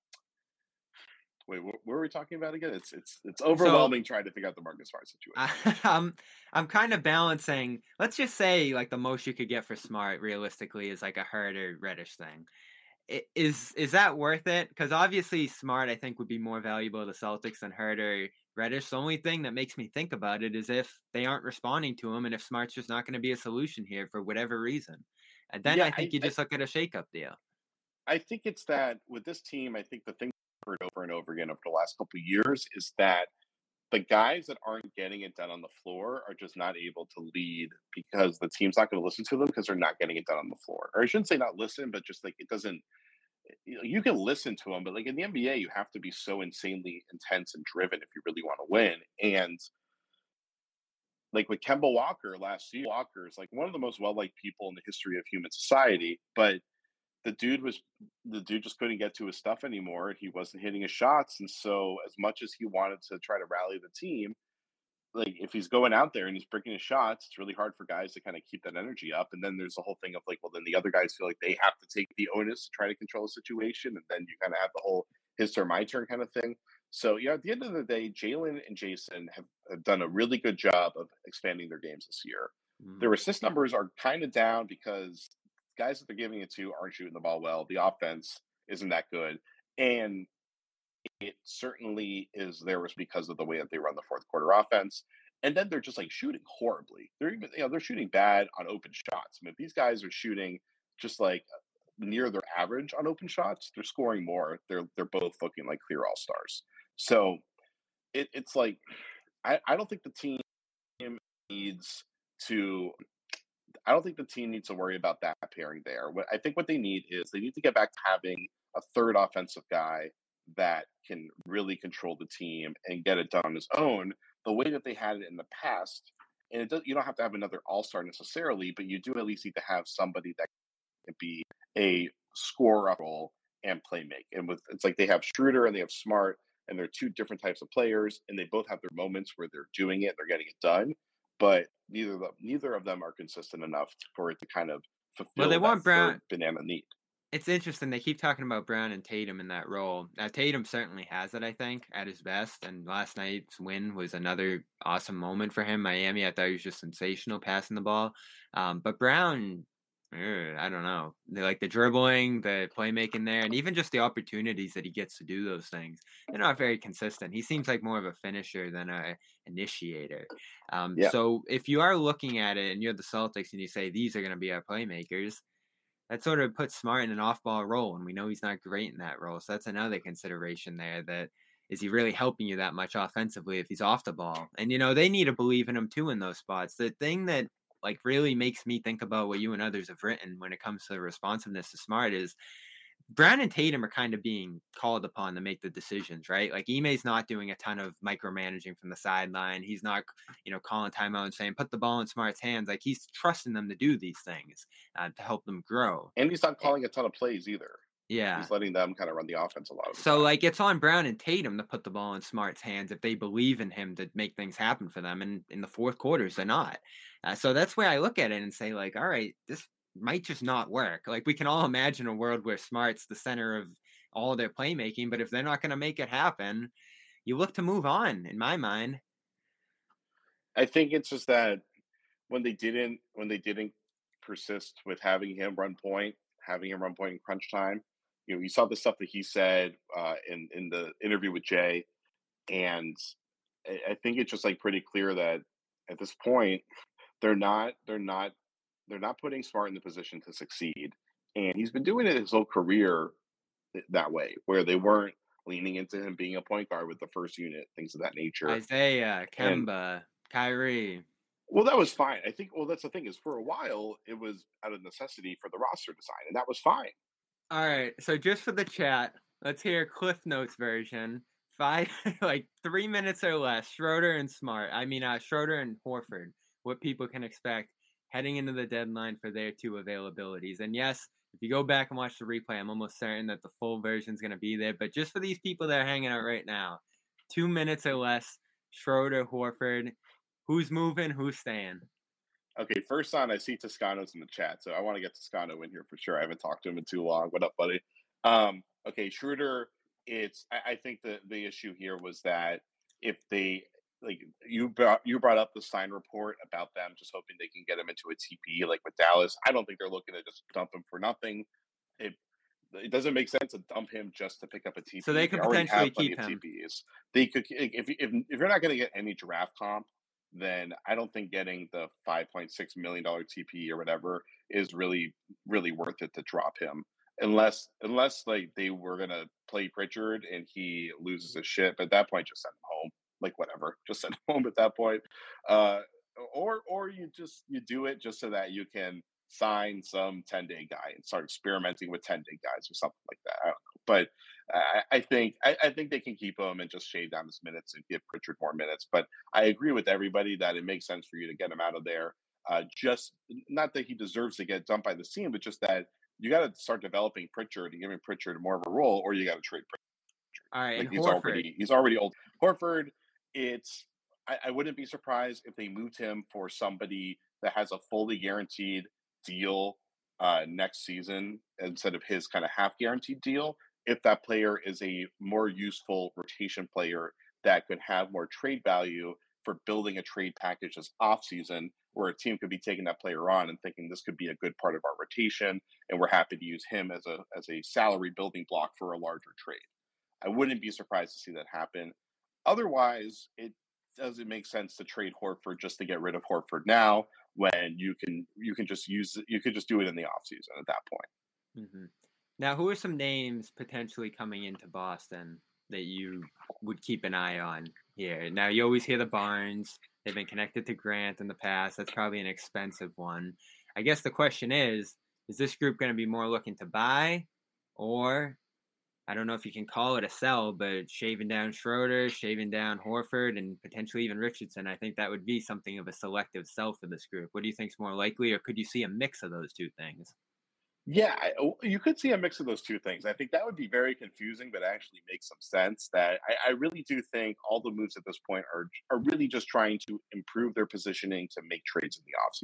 Speaker 2: wait, what, what were we talking about again? It's it's it's overwhelming so, trying to figure out the Marcus Smart situation.
Speaker 1: I, I'm I'm kind of balancing. Let's just say like the most you could get for Smart realistically is like a Hurt or Reddish thing. It, is is that worth it? Because obviously Smart I think would be more valuable to the Celtics than Hurt or Reddish. The only thing that makes me think about it is if they aren't responding to him and if Smart's just not going to be a solution here for whatever reason. And then
Speaker 2: Yeah,
Speaker 1: I think
Speaker 2: I,
Speaker 1: you
Speaker 2: I
Speaker 1: just look at a shakeup deal.
Speaker 2: I think it's that with this team, I think the thing I've heard over and over again over the last couple of years is that the guys that aren't getting it done on the floor are just not able to lead because the team's not going to listen to them because they're not getting it done on the floor. Or I shouldn't say not listen, but just like it doesn't. You know, you can listen to them, but like in the N B A, you have to be so insanely intense and driven if you really want to win. And like with Kemba Walker last year, Walker is like one of the most well liked people in the history of human society, but the dude was the dude just couldn't get to his stuff anymore. He wasn't hitting his shots, and so as much as he wanted to try to rally the team, like if he's going out there and he's breaking his shots, it's really hard for guys to kind of keep that energy up. And then there's the whole thing of like, well, then the other guys feel like they have to take the onus to try to control the situation, and then you kind of have the whole his turn, my turn kind of thing. So yeah, at the end of the day, Jalen and Jason have, have done a really good job of expanding their games this year.
Speaker 1: Mm.
Speaker 2: Their assist numbers are kind of down because guys that they're giving it to aren't shooting the ball well. The offense isn't that good. And it certainly is there was because of the way that they run the fourth quarter offense. And then they're just like shooting horribly. They're even, you know, they're shooting bad on open shots. I mean, if these guys are shooting just like near their average on open shots, they're scoring more. They're they're both looking like clear all stars. So it, it's like I, I don't think the team needs to I don't think the team needs to worry about that pairing there. What I think what they need is they need to get back to having a third offensive guy that can really control the team and get it done on his own, the way that they had it in the past. And it does, you don't have to have another all-star necessarily, but you do at least need to have somebody that can be a scorer role and play make. And with it's like they have Schroeder and they have Smart, and they're two different types of players, and they both have their moments where they're doing it, they're getting it done. But neither of them, neither of them are consistent enough for it to kind of fulfill
Speaker 1: Well, they
Speaker 2: that
Speaker 1: want Brown.
Speaker 2: third banana need.
Speaker 1: It's interesting. They keep talking about Brown and Tatum in that role. Now, Tatum certainly has it, I think, at his best. And last night's win was another awesome moment for him. Miami, I thought he was just sensational passing the ball. Um, but Brown, uh, I don't know. They like the dribbling, the playmaking there, and even just the opportunities that he gets to do those things. They're not very consistent. He seems like more of a finisher than a initiator. Um,
Speaker 2: Yeah.
Speaker 1: So if you are looking at it and you're the Celtics and you say these are going to be our playmakers, that sort of puts Smart in an off-ball role, and we know he's not great in that role. So that's another consideration there. That is he really helping you that much offensively if he's off the ball? And you know they need to believe in him too in those spots. The thing that like really makes me think about what you and others have written when it comes to the responsiveness to Smart is Brown and Tatum are kind of being called upon to make the decisions, right? Like Ime's not doing a ton of micromanaging from the sideline. He's not, you know, calling timeout and saying, put the ball in Smart's hands. Like he's trusting them to do these things uh, to help them grow.
Speaker 2: And he's not calling a ton of plays either.
Speaker 1: Yeah.
Speaker 2: He's letting them kind of run the offense a lot of the
Speaker 1: So
Speaker 2: time.
Speaker 1: like it's on Brown and Tatum to put the ball in Smart's hands if they believe in him to make things happen for them. And in the fourth quarters, they're not. Uh, so that's where I look at it and say like, all right, this might just not work. Like we can all imagine a world where Smart's the center of all their playmaking, but if they're not going to make it happen, you look to move on, in my mind.
Speaker 2: I think it's just that when they didn't when they didn't persist with having him run point, having him run point in crunch time, you know, you saw the stuff that he said uh, in in the interview with Jay, and I, I think it's just like pretty clear that at this point they're not they're not they're not putting Smart in the position to succeed, and he's been doing it his whole career that way, where they weren't leaning into him being a point guard with the first unit, things of that nature.
Speaker 1: Isaiah,
Speaker 2: And
Speaker 1: Kemba, Kyrie.
Speaker 2: well, that was fine. I think. Well, that's the thing is, for a while, it was out of necessity for the roster design, and that was fine.
Speaker 1: All right, so just for the chat, let's hear Cliff Notes version. Five, like three minutes or less. Schroeder and Smart. I mean, uh, Schroeder and Horford. What people can expect heading into the deadline for their two availabilities. And yes, if you go back and watch the replay, I'm almost certain that the full version is going to be there. But just for these people that are hanging out right now, two minutes or less. Schroeder, Horford. Who's moving? Who's staying?
Speaker 2: Okay, first on, I see Toscano's in the chat, so I want to get Toscano in here for sure. I haven't talked to him in too long. What up, buddy? Um, okay, Schroeder. It's. I, I think the the issue here was that if they like you brought you brought up the Stein report about them just hoping they can get him into a T P like with Dallas. I don't think they're looking to just dump him for nothing. It, It doesn't make sense to dump him just to pick up a T P.
Speaker 1: So they could
Speaker 2: they already
Speaker 1: potentially
Speaker 2: have plenty
Speaker 1: keep
Speaker 2: of
Speaker 1: him.
Speaker 2: T Ps. They could if if if you're not going to get any draft comp, then I don't think getting the five point six million dollar T P or whatever is really really worth it to drop him. Unless unless like they were going to play Pritchard and he loses his shit, but at that point just send him home. Like whatever, just send him home at that point. Uh, or or you just you do it just so that you can sign some ten-day guy and start experimenting with ten-day guys or something like that. I don't know. But I, I think I, I think they can keep him and just shave down his minutes and give Pritchard more minutes. But I agree with everybody that it makes sense for you to get him out of there. Uh, just not that he deserves to get dumped by the team, but just that you got to start developing Pritchard and giving Pritchard more of a role, or you got to trade Pritchard.
Speaker 1: All right,
Speaker 2: like
Speaker 1: and
Speaker 2: he's
Speaker 1: Horford.
Speaker 2: already he's already old. Horford, it's I, I wouldn't be surprised if they moved him for somebody that has a fully guaranteed deal uh, next season instead of his kind of half guaranteed deal. If that player is a more useful rotation player that could have more trade value for building a trade package this offseason, where a team could be taking that player on and thinking this could be a good part of our rotation, and we're happy to use him as a as a salary building block for a larger trade. I wouldn't be surprised to see that happen. Otherwise, it doesn't make sense to trade Horford just to get rid of Horford now when you can you can just use you could just do it in the offseason at that point.
Speaker 1: Mm-hmm. Now, who are some names potentially coming into Boston that you would keep an eye on here? Now, you always hear the Barnes. They've been connected to Grant in the past. That's probably an expensive one. I guess the question is, is this group going to be more looking to buy, or I don't know if you can call it a sell, but shaving down Schroeder, shaving down Horford, and potentially even Richardson? I think that would be something of a selective sell for this group. What do you think is more likely, or could you see a mix of those two things?
Speaker 2: Yeah, you could see a mix of those two things. I think that would be very confusing, but actually makes some sense. That I, I really do think all the moves at this point are are really just trying to improve their positioning to make trades in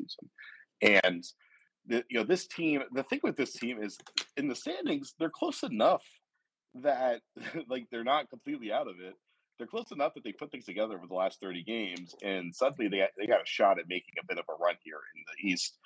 Speaker 2: the offseason. And the, you know, this team, the thing with this team is in the standings, they're close enough that like they're not completely out of it. They're close enough that they put things together over the last thirty games, and suddenly they they got a shot at making a bit of a run here in the East.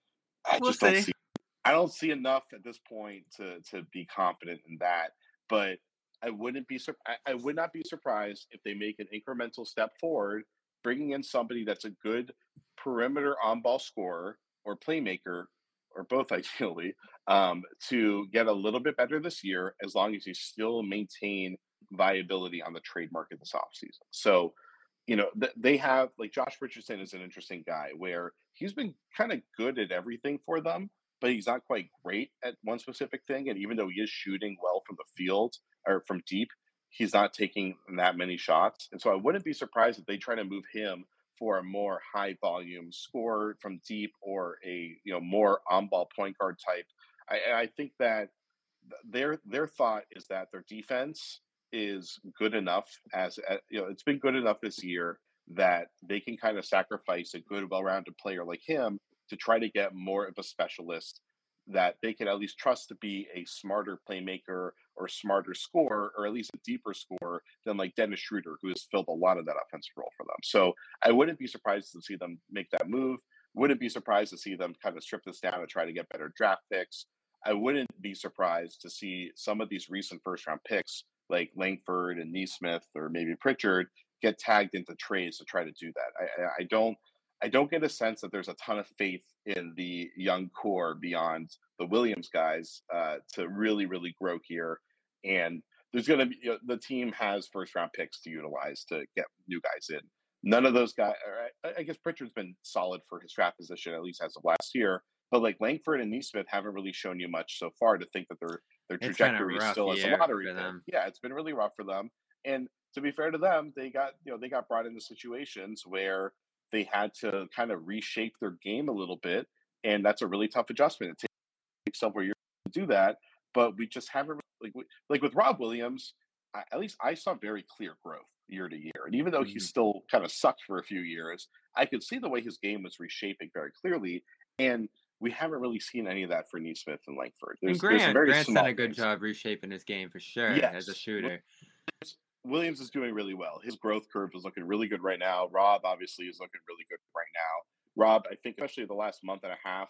Speaker 2: I
Speaker 1: We'll
Speaker 2: just don't
Speaker 1: see.
Speaker 2: see. I don't see enough at this point to to be confident in that. But I wouldn't be I, I would not be surprised if they make an incremental step forward, bringing in somebody that's a good perimeter on-ball scorer or playmaker, or both ideally, um, to get a little bit better this year, as long as you still maintain viability on the trade market this offseason. So, you know, th- they have, like, Josh Richardson is an interesting guy where he's been kind of good at everything for them, but he's not quite great at one specific thing. And even though he is shooting well from the field or from deep, he's not taking that many shots. And so I wouldn't be surprised if they try to move him for a more high volume scorer from deep, or a, you know, more on ball point guard type. I, I think that their their thought is that their defense is good enough as, you know, it's been good enough this year that they can kind of sacrifice a good, well-rounded player like him to try to get more of a specialist that they can at least trust to be a smarter playmaker or smarter scorer, or at least a deeper scorer than like Dennis Schroeder, who has filled a lot of that offensive role for them. So I wouldn't be surprised to see them make that move. Wouldn't be surprised to see them kind of strip this down and try to get better draft picks. I wouldn't be surprised to see some of these recent first round picks like Langford and Nesmith or maybe Pritchard get tagged into trades to try to do that. I, I don't I don't get a sense that there's a ton of faith in the young core beyond the Williams guys uh, to really, really grow here. And there's going to be, you know, the team has first round picks to utilize to get new guys in. None of those guys, or I, I guess Pritchard's been solid for his draft position, at least as of last year. But like Langford and Nesmith haven't really shown you much so far to think that their their trajectory is still as a lottery pick. Yeah, it's been really rough for them. And to be fair to them, they got, you know, they got brought into situations where they had to kind of reshape their game a little bit, and that's a really tough adjustment. It takes several years to do that, but we just haven't, like like with Rob Williams, I, at least I saw very clear growth year to year. And even though mm-hmm. he still kind of sucked for a few years, I could see the way his game was reshaping very clearly, and we haven't really seen any of that for Nesmith and Langford.
Speaker 1: There's, and Grant, there's very Grant's done a good things. job reshaping his game for sure, yes. as a shooter.
Speaker 2: Williams is doing really well. His growth curve is looking really good right now. Rob obviously is looking really good right now. Rob, I think especially the last month and a half,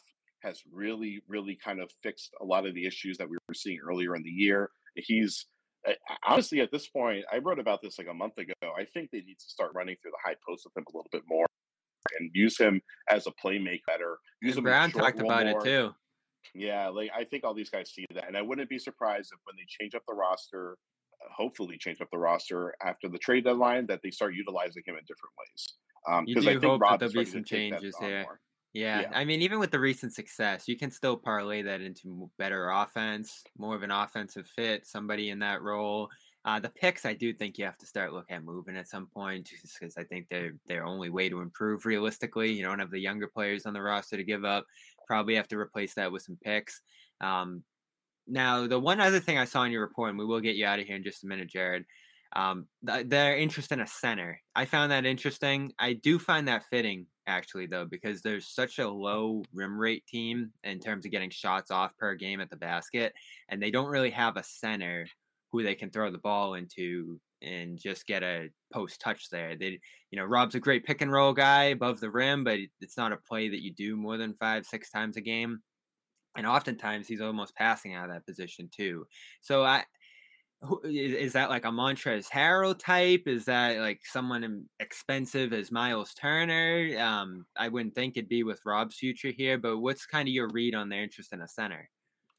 Speaker 2: has really, really kind of fixed a lot of the issues that we were seeing earlier in the year. He's uh, honestly at this point, I wrote about this like a month ago. I think they need to start running through the high post with him a little bit more and use him as a playmaker better. Use
Speaker 1: And
Speaker 2: him in the
Speaker 1: Brown
Speaker 2: short
Speaker 1: talked
Speaker 2: roll
Speaker 1: about it
Speaker 2: more.
Speaker 1: too.
Speaker 2: Yeah, like I think all these guys see that, and I wouldn't be surprised if when they change up the roster, uh, hopefully change up the roster after the trade deadline, that they start utilizing him in different ways.
Speaker 1: You
Speaker 2: Because I
Speaker 1: do
Speaker 2: think
Speaker 1: hope that
Speaker 2: Rob
Speaker 1: there'll
Speaker 2: is
Speaker 1: be
Speaker 2: starting to
Speaker 1: some
Speaker 2: take that
Speaker 1: changes
Speaker 2: on
Speaker 1: here.
Speaker 2: more.
Speaker 1: Yeah,
Speaker 2: Yeah,
Speaker 1: I mean, even with the recent success, you can still parlay that into better offense, more of an offensive fit, somebody in that role. Uh, the picks, I do think you have to start looking at moving at some point, just because I think they're their only way to improve realistically. You don't have the younger players on the roster to give up. Probably have to replace that with some picks. Um, Now, the one other thing I saw in your report, and we will get you out of here in just a minute, Jared. Um, th- their interest in a center. I found that interesting. I do find that fitting, actually, though, because there's such a low rim rate team in terms of getting shots off per game at the basket, and they don't really have a center who they can throw the ball into and just get a post touch there. They, you know, Rob's a great pick and roll guy above the rim, but it's not a play that you do more than five, six times a game. And oftentimes he's almost passing out of that position too. So I who, is, is that like a Montrezl Harrell type? Is that like someone expensive as Miles Turner? Um, I wouldn't think it'd be with Rob's future here, but what's kind of your read on their interest in a center?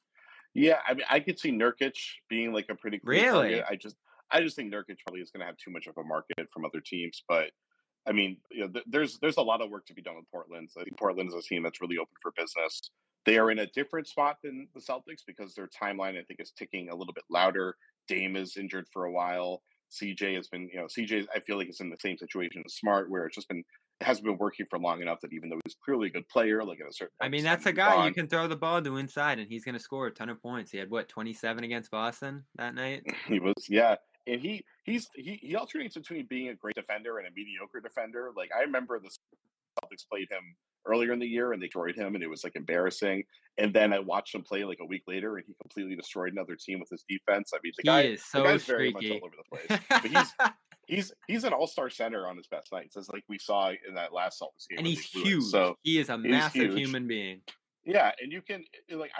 Speaker 2: yeah. I mean, I could see Nurkic being like a pretty clear target.
Speaker 1: Really?
Speaker 2: I just, I just think Nurkic probably is going to have too much of a market from other teams. But I mean, you know, th- there's there's a lot of work to be done with Portland. So I think Portland is a team that's really open for business. They are in a different spot than the Celtics because their timeline, I think, is ticking a little bit louder. Dame is injured for a while. C J has been, you know, C J, I feel like is in the same situation as Smart, where it's just been, it hasn't been working for long enough that even though he's clearly a good player, like at a certain
Speaker 1: I
Speaker 2: point,
Speaker 1: mean,
Speaker 2: it's time
Speaker 1: that's
Speaker 2: to
Speaker 1: a
Speaker 2: move
Speaker 1: guy you
Speaker 2: on.
Speaker 1: can throw the ball to inside, and he's going to score a ton of points. He had what twenty-seven against Boston that night.
Speaker 2: He was, yeah. And he he's he he alternates between being a great defender and a mediocre defender. Like I remember the Celtics played him earlier in the year and they destroyed him and it was like embarrassing. And then I watched him play like a week later and he completely destroyed another team with his defense. I mean, the
Speaker 1: He
Speaker 2: guy
Speaker 1: is
Speaker 2: the
Speaker 1: so
Speaker 2: guy's very much all
Speaker 1: streaky.
Speaker 2: over the place. But he's he's he's an all-star center on his best nights, as like we saw in that last Celtics game
Speaker 1: And
Speaker 2: where
Speaker 1: he's
Speaker 2: they blew it.
Speaker 1: huge.
Speaker 2: So
Speaker 1: He is a
Speaker 2: he's
Speaker 1: massive
Speaker 2: huge.
Speaker 1: human being.
Speaker 2: Yeah, and you can like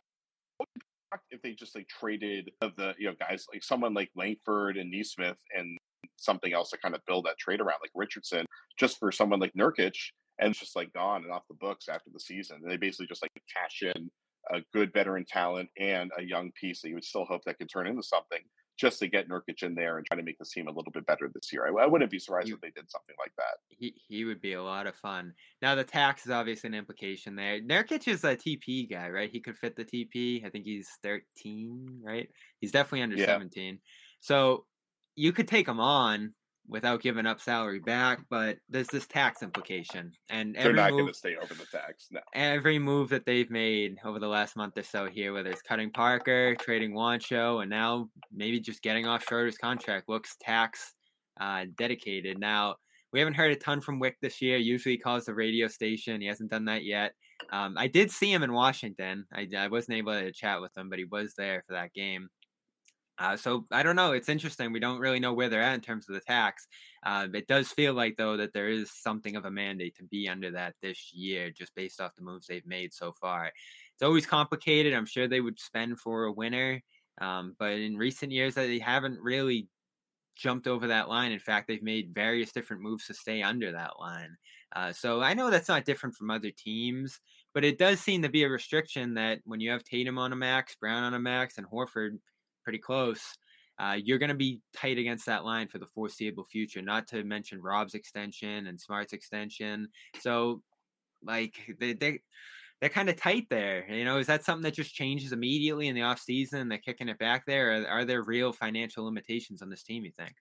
Speaker 2: if they just like traded of the you know guys like someone like Langford and Neesmith and something else to kind of build that trade around like Richardson just for someone like Nurkic and it's just like gone and off the books after the season. And they basically just like cash in a good veteran talent and a young piece that you would still hope that could turn into something just to get Nurkic in there and try to make the team a little bit better this year. I, I wouldn't be surprised
Speaker 1: He,
Speaker 2: if they did something like that.
Speaker 1: he he would be a lot of fun. Now the tax is obviously an implication there. Nurkic is a T P guy, right? He could fit the T P. I think he's thirteen, right? He's definitely under
Speaker 2: Yeah.
Speaker 1: seventeen. So you could take him on without giving up salary back, but there's this tax implication. And
Speaker 2: They're
Speaker 1: every
Speaker 2: not going
Speaker 1: move
Speaker 2: to stay over the tax. No.
Speaker 1: every move that they've made over the last month or so here, whether it's cutting Parker, trading Wancho, and now maybe just getting off Schroeder's contract, looks tax uh, dedicated. Now, we haven't heard a ton from Wick this year. Usually he calls the radio station. He hasn't done that yet. Um, I did see him in Washington. I, I wasn't able to chat with him, but he was there for that game. Uh, so I don't know. It's interesting. We don't really know where they're at in terms of the tax. Uh, it does feel like, though, that there is something of a mandate to be under that this year, just based off the moves they've made so far. It's always complicated. I'm sure they would spend for a winner. Um, but in recent years, they haven't really jumped over that line. In fact, they've made various different moves to stay under that line. Uh, so I know that's not different from other teams, but it does seem to be a restriction that when you have Tatum on a max, Brown on a max, and Horford pretty close, uh, you're going to be tight against that line for the foreseeable future, not to mention Rob's extension and Smart's extension. So, like, they, they, they're kind of tight there. You know, is that something that just changes immediately in the offseason and they're kicking it back there? Or are there real financial limitations on this team, you think?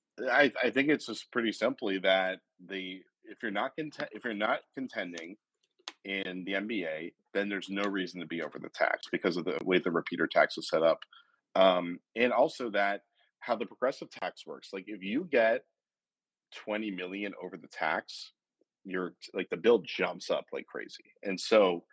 Speaker 2: I, I think it's just pretty simply that the if you're not content, if you're not contending in the N B A, then there's no reason to be over the tax because of the way the repeater tax is set up, um, and also that how the progressive tax works. Like if you get twenty million over the tax, you're like the bill jumps up like crazy, and so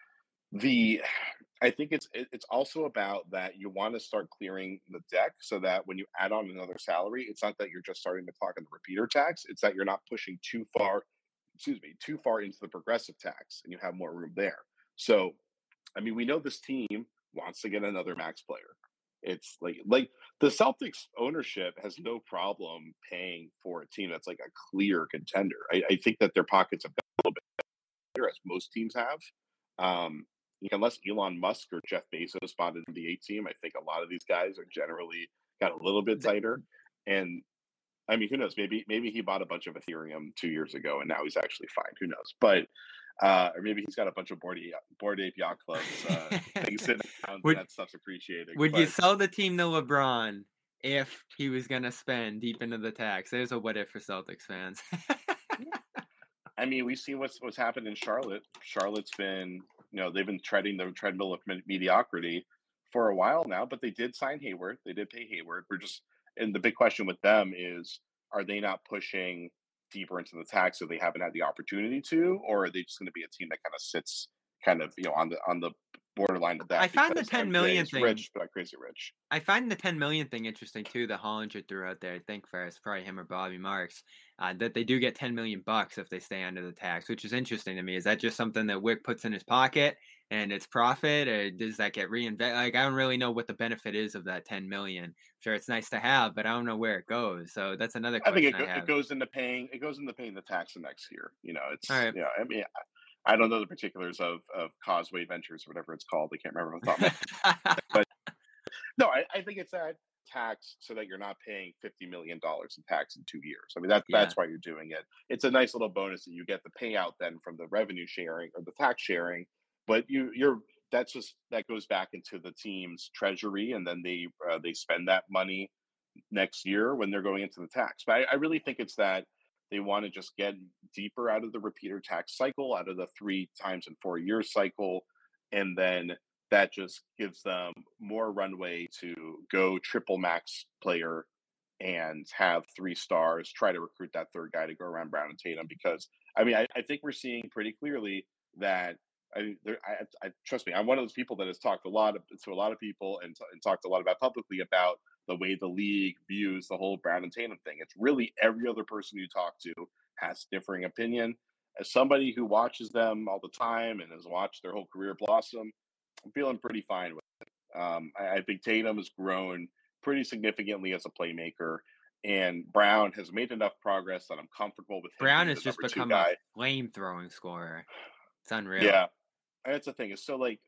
Speaker 2: the I think it's it's also about that you want to start clearing the deck so that when you add on another salary, it's not that you're just starting to talk on the repeater tax. It's that you're not pushing too far, excuse me, too far into the progressive tax, and you have more room there. So I mean, we know this team wants to get another max player. It's like like the Celtics ownership has no problem paying for a team that's like a clear contender. I, I think that their pockets have been a little bit better, as most teams have. Um, unless Elon Musk or Jeff Bezos bought an N B A team, I think a lot of these guys are generally got a little bit tighter. And I mean, who knows? Maybe maybe he bought a bunch of Ethereum two years ago, and now he's actually fine. Who knows? But uh, or maybe he's got a bunch of board board ape yacht clubs uh, things sitting around,
Speaker 1: would
Speaker 2: and that stuff's appreciating.
Speaker 1: would
Speaker 2: but,
Speaker 1: you sell the team to LeBron if he was gonna spend deep into the tax? There's a what if for Celtics fans.
Speaker 2: I mean, we've seen what's what's happened in Charlotte. Charlotte's been, you know, they've been treading the treadmill of mediocrity for a while now, but they did sign Hayward. They did pay Hayward. We're just, and the big question with them is, are they not pushing deeper into the tax so they haven't had the opportunity to, or are they just going to be a team that kind of sits kind of, you know, on the on the borderline of that?
Speaker 1: I find the ten million thing
Speaker 2: rich, but not crazy rich.
Speaker 1: I find the ten million thing interesting too. That Hollinger threw out there, I think first, probably him or Bobby Marks, uh, that they do get ten million bucks if they stay under the tax, which is interesting to me. Is that just something that Wick puts in his pocket and it's profit, or does that get reinvested? Like, I don't really know what the benefit is of that ten million. Sure, it's nice to have, but I don't know where it goes. So that's another question.
Speaker 2: I think it,
Speaker 1: I
Speaker 2: it goes into paying. It goes into paying the tax the next year. You know, it's.
Speaker 1: All right.
Speaker 2: You know, I mean. I don't know the particulars of, of Causeway Ventures or whatever it's called. I can't remember off the top of my head. But no, I, I think it's that tax so that you're not paying fifty million dollars in tax in two years. I mean, that, yeah. that's why you're doing it. It's a nice little bonus that you get the payout then from the revenue sharing or the tax sharing. But you, you're that's just that goes back into the team's treasury, and then they uh, they spend that money next year when they're going into the tax. But I, I really think it's that. They want to just get deeper out of the repeater tax cycle, out of the three times in four years cycle. And then that just gives them more runway to go triple max player and have three stars, try to recruit that third guy to go around Brown and Tatum. Because, I mean, I, I think we're seeing pretty clearly that, I, there, I, I trust me, I'm one of those people that has talked a lot of, to a lot of people and, and talked a lot about publicly about the way the league views the whole Brown and Tatum thing. It's really every other person you talk to has differing opinion. As somebody who watches them all the time and has watched their whole career blossom, I'm feeling pretty fine with it. Um, I, I think Tatum has grown pretty significantly as a playmaker, and Brown has made enough progress that I'm comfortable with him.
Speaker 1: Brown has just become a flame throwing scorer. It's unreal.
Speaker 2: Yeah, that's the thing. Is so like,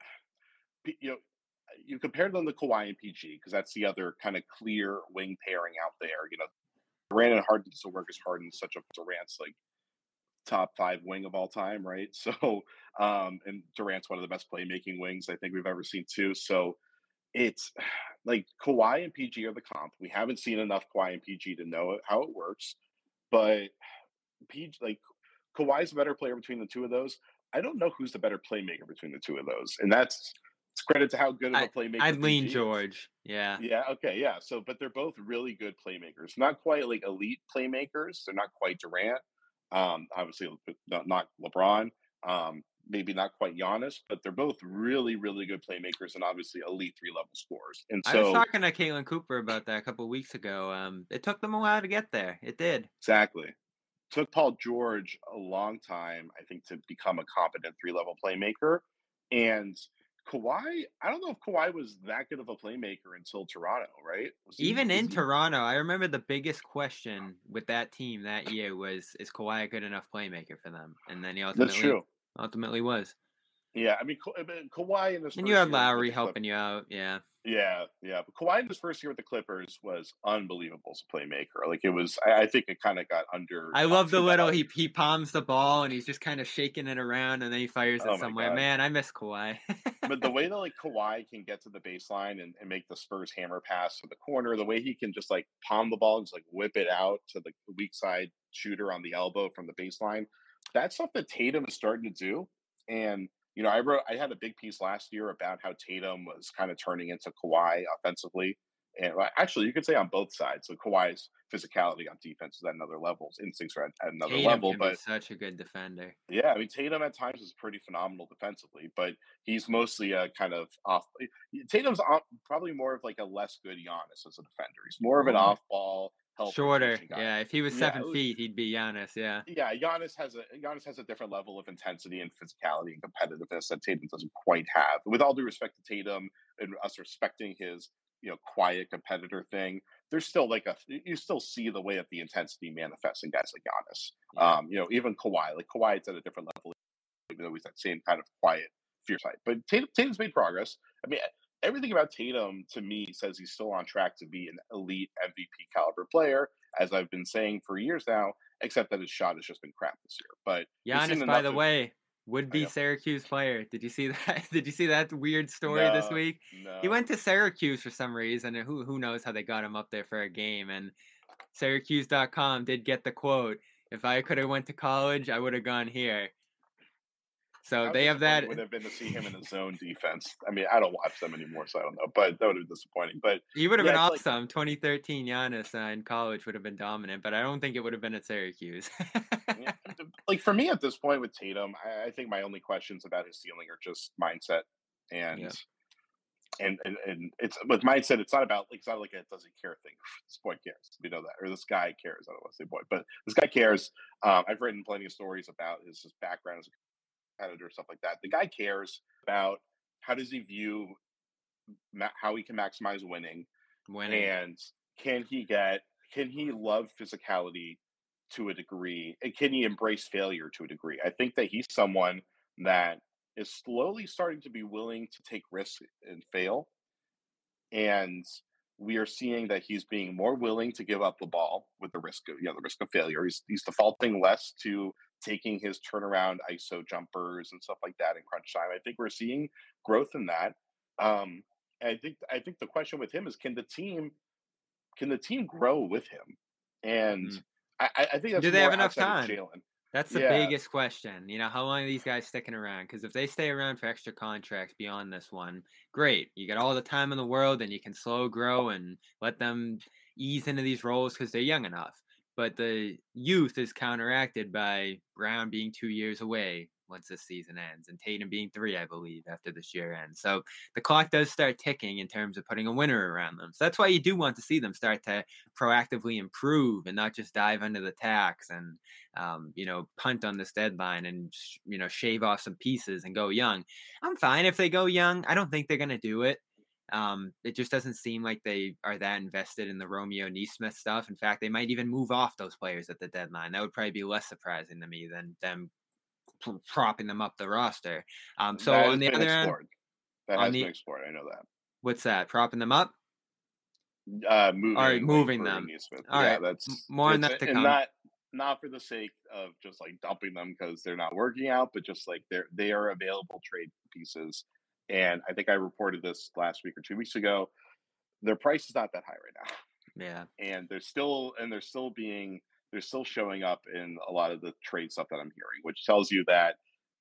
Speaker 2: you know, you compare them to Kawhi and P G because that's the other kind of clear wing pairing out there. You know, Durant and Harden still work as Harden's such a Durant's like top five wing of all time, right? So, um, and Durant's one of the best playmaking wings I think we've ever seen too. So it's like Kawhi and P G are the comp. We haven't seen enough Kawhi and P G to know how it works, but P G, like Kawhi's a better player between the two of those. I don't know who's the better playmaker between the two of those, and that's. It's credit to how good of a playmaker.
Speaker 1: I'd lean George. Yeah.
Speaker 2: Yeah. Okay. Yeah. So, but they're both really good playmakers. Not quite like elite playmakers. They're not quite Durant. Um, obviously, not, not LeBron. Um, maybe not quite Giannis, but they're both really, really good playmakers and obviously elite three level scorers. And so,
Speaker 1: I was talking to Caitlin Cooper about that a couple of weeks ago. Um, it took them a while to get there. It did.
Speaker 2: Exactly. It took Paul George a long time, I think, to become a competent three level playmaker. And Kawhi, I don't know if Kawhi was that good of a playmaker until Toronto, right? Was
Speaker 1: Even
Speaker 2: he,
Speaker 1: in
Speaker 2: he...
Speaker 1: Toronto, I remember the biggest question with that team that year was, is Kawhi a good enough playmaker for them? And then he ultimately,
Speaker 2: That's true.
Speaker 1: ultimately was.
Speaker 2: Yeah, I mean, Ka- Kawhi in his
Speaker 1: and
Speaker 2: first
Speaker 1: you had
Speaker 2: year
Speaker 1: Lowry helping you out, yeah.
Speaker 2: Yeah, yeah. But Kawhi in his first year with the Clippers was unbelievable as a playmaker. Like it was, I, I think it kind of got under.
Speaker 1: I love the little he he palms the ball and he's just kind of shaking it around and then he fires it
Speaker 2: oh
Speaker 1: somewhere.
Speaker 2: God.
Speaker 1: Man, I miss Kawhi.
Speaker 2: But the way that like Kawhi can get to the baseline and, and make the Spurs hammer pass to the corner, the way he can just like palm the ball and just like whip it out to the weak side shooter on the elbow from the baseline, that's stuff that Tatum is starting to do. And you know, I wrote, I had a big piece last year about how Tatum was kind of turning into Kawhi offensively. And well, actually, you could say on both sides. So Kawhi's physicality on defense is at another level. His instincts are at, at another
Speaker 1: Tatum
Speaker 2: level.
Speaker 1: Can
Speaker 2: but
Speaker 1: be such a good defender.
Speaker 2: Yeah, I mean, Tatum at times is pretty phenomenal defensively, but he's mostly a kind of off. Tatum's off, probably more of like a less good Giannis as a defender. He's more of an
Speaker 1: Oh.
Speaker 2: off-ball help
Speaker 1: Shorter,
Speaker 2: rotation guy.
Speaker 1: yeah. If he was
Speaker 2: Yeah,
Speaker 1: seven feet, he'd be Giannis, yeah.
Speaker 2: yeah, Giannis has a Giannis has a different level of intensity and physicality and competitiveness that Tatum doesn't quite have. With all due respect to Tatum and us respecting his, you know, quiet competitor thing, there's still like a you still see the way that the intensity manifests in guys like Giannis.
Speaker 1: Yeah.
Speaker 2: Um, you know, even Kawhi, like Kawhi's at a different level, even though he's that same kind of quiet, fierce type. But Tatum, Tatum's made progress. I mean, everything about Tatum to me says he's still on track to be an elite M V P caliber player, as I've been saying for years now. Except that his shot has just been crap this year. But
Speaker 1: Giannis, by the
Speaker 2: of,
Speaker 1: way, would be Syracuse player. Did you see that? Did you see that weird story
Speaker 2: no,
Speaker 1: this week?
Speaker 2: No.
Speaker 1: He went to Syracuse for some reason, and who who knows how they got him up there for a game. And Syracuse dot com did get the quote: "If I could have went to college, I would have gone here." So
Speaker 2: How
Speaker 1: they have that.
Speaker 2: Would have been to see him in a zone defense. I mean, I don't watch them anymore, so I don't know. But that would have been disappointing. But
Speaker 1: he would have
Speaker 2: yeah,
Speaker 1: been awesome.
Speaker 2: Like,
Speaker 1: twenty thirteen Giannis uh, in college would have been dominant, but I don't think it would have been at Syracuse.
Speaker 2: yeah, like for me at this point with Tatum, I, I think my only questions about his ceiling are just mindset and. Yeah. And, and and it's with mindset. It's not about like it's not like a doesn't care thing. This boy cares, we know that, or this guy cares. I don't want to say boy, but this guy cares. Um, I've written plenty of stories about his, his background as a competitor, stuff like that. The guy cares about how does he view ma- how he can maximize winning,
Speaker 1: winning,
Speaker 2: and can he get can he love physicality to a degree, and can he embrace failure to a degree? I think that he's someone that is slowly starting to be willing to take risks and fail. And we are seeing that he's being more willing to give up the ball with the risk of, you know, the risk of failure. He's, he's defaulting less to taking his turnaround I S O jumpers and stuff like that in crunch time. I think we're seeing growth in that. Um, and I think, I think the question with him is, can the team, can the team grow with him? And mm-hmm. I, I think that's
Speaker 1: do they have enough time?
Speaker 2: Jalen.
Speaker 1: That's the yeah. biggest question. You know, how long are these guys sticking around? Because if they stay around for extra contracts beyond this one, great. You got all the time in the world, and you can slow grow and let them ease into these roles because they're young enough. But the youth is counteracted by Brown being two years away once this season ends, and Tatum being three, I believe, after this year ends. So the clock does start ticking in terms of putting a winner around them. So that's why you do want to see them start to proactively improve and not just dive under the tax and, um, you know, punt on this deadline and, you know, shave off some pieces and go young. I'm fine if they go young. I don't think they're going to do it. Um, it just doesn't seem like they are that invested in the Romeo Nesmith stuff. In fact, they might even move off those players at the deadline. That would probably be less surprising to me than them propping them up the roster. Um, so on the other end,
Speaker 2: that has been explored. I know that.
Speaker 1: What's that? Propping them up?
Speaker 2: Uh, moving,
Speaker 1: All right, moving them. All
Speaker 2: yeah,
Speaker 1: right,
Speaker 2: that's
Speaker 1: more on that to
Speaker 2: and
Speaker 1: come.
Speaker 2: Not not for the sake of just like dumping them because they're not working out, but just like they're they are available trade pieces. And I think I reported this last week or two weeks ago. Their price is not that high right now.
Speaker 1: Yeah,
Speaker 2: and they're still and they're still being. They're still showing up in a lot of the trade stuff that I'm hearing, which tells you that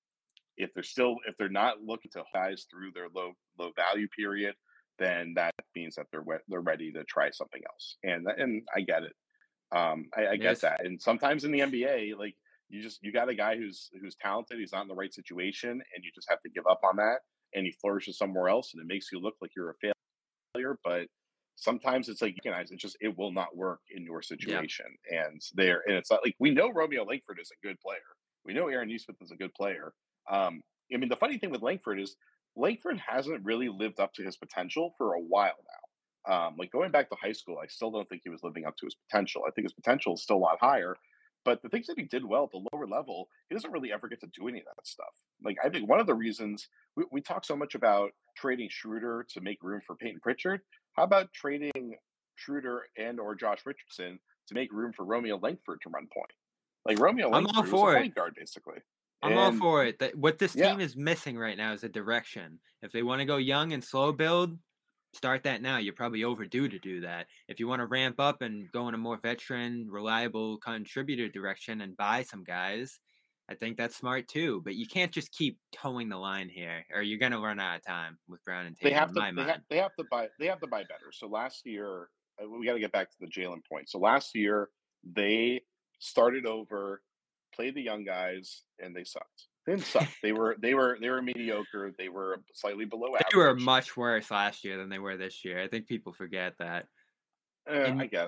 Speaker 2: if they're still if they're not looking to guys through their low low value period, then that means that they're they're ready to try something else. And and I get it, um, I, I
Speaker 1: yes.
Speaker 2: get that. And sometimes in the N B A, like you just you got a guy who's who's talented, he's not in the right situation, and you just have to give up on that, and he flourishes somewhere else, and it makes you look like you're a failure, but. Sometimes it's like you guys, it just it will not work in your situation, yeah. and there, and it's not like we know Romeo Langford is a good player. We know Aaron Nesmith is a good player. Um, I mean, the funny thing with Langford is Langford hasn't really lived up to his potential for a while now. Um, like going back to high school, I still don't think he was living up to his potential. I think his potential is still a lot higher. But the things that he did well at the lower level, he doesn't really ever get to do any of that stuff. Like I think one of the reasons we, we talk so much about trading Schroeder to make room for Peyton Pritchard. How about trading Schroeder and or Josh Richardson to make room for Romeo Langford to run point? Like Romeo Langford was a point guard, basically.
Speaker 1: I'm and, all for it. That what this team yeah. is missing right now is a direction. If they want to go young and slow build, start that now. You're probably overdue to do that. If you want to ramp up and go in a more veteran, reliable contributor direction and buy some guys, I think that's smart too. But you can't just keep towing the line here, or you're going to run out of time with Brown and Tatum.
Speaker 2: They have to.
Speaker 1: In my
Speaker 2: they,
Speaker 1: mind.
Speaker 2: have, they have to buy. They have to buy better. So last year, we got to get back to the Jalen point. So last year they started over, played the young guys, and they sucked. They didn't suck. They were they were they were mediocre. They were slightly below
Speaker 1: they
Speaker 2: average.
Speaker 1: They were much worse last year than they were this year. I think people forget that.
Speaker 2: Uh, In, I guess.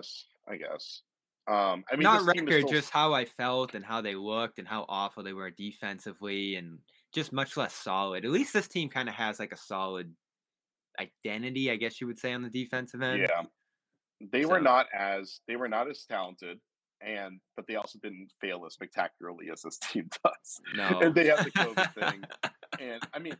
Speaker 2: I guess. Um, I mean,
Speaker 1: Not
Speaker 2: this team is
Speaker 1: record,
Speaker 2: still
Speaker 1: just how I felt and how they looked and how awful they were defensively and just much less solid. At least this team kind of has like a solid identity, I guess you would say, on the defensive end.
Speaker 2: yeah. They were
Speaker 1: So
Speaker 2: not as they were not as talented, and but they also didn't fail as spectacularly as this team does. And
Speaker 1: no.
Speaker 2: they have the COVID thing, and I mean,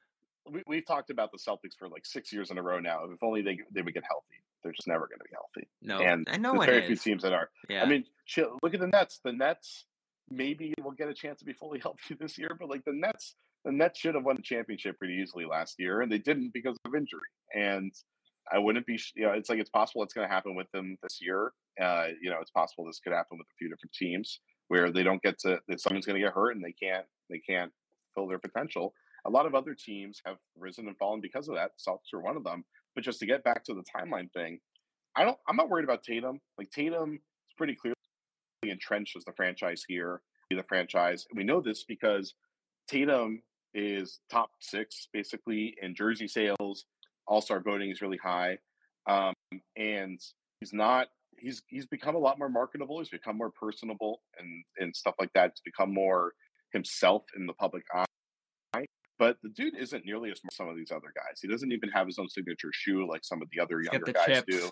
Speaker 2: we, we've talked about the Celtics for like six years in a row now. If only they they would get healthy, they're just never going to be healthy.
Speaker 1: No.
Speaker 2: And
Speaker 1: And no
Speaker 2: there's
Speaker 1: one
Speaker 2: very few
Speaker 1: is.
Speaker 2: teams that are. I
Speaker 1: Yeah.
Speaker 2: mean, shit, look at the Nets. The Nets maybe will get a chance to be fully healthy this year, but like the Nets, the Nets should have won the championship pretty easily last year, and they didn't because of injury. And I wouldn't be, you know, it's like it's possible it's going to happen with them this year. Uh, you know, it's possible this could happen with a few different teams where they don't get to, that someone's going to get hurt and they can't, they can't fill their potential. A lot of other teams have risen and fallen because of that. Celtics are one of them. But just to get back to the timeline thing, I don't, I'm not worried about Tatum. Like Tatum is pretty clearly entrenched as the franchise here, the franchise. We know this because Tatum is top six basically in jersey sales. All-star voting is really high, um, and he's not. He's he's become a lot more marketable. He's become more personable and and stuff like that. He's become more himself in the public eye. But the dude isn't nearly as smart as some of these other guys. He doesn't even have his own signature shoe like some of the other
Speaker 1: He's got
Speaker 2: younger
Speaker 1: the
Speaker 2: guys
Speaker 1: chips.
Speaker 2: do.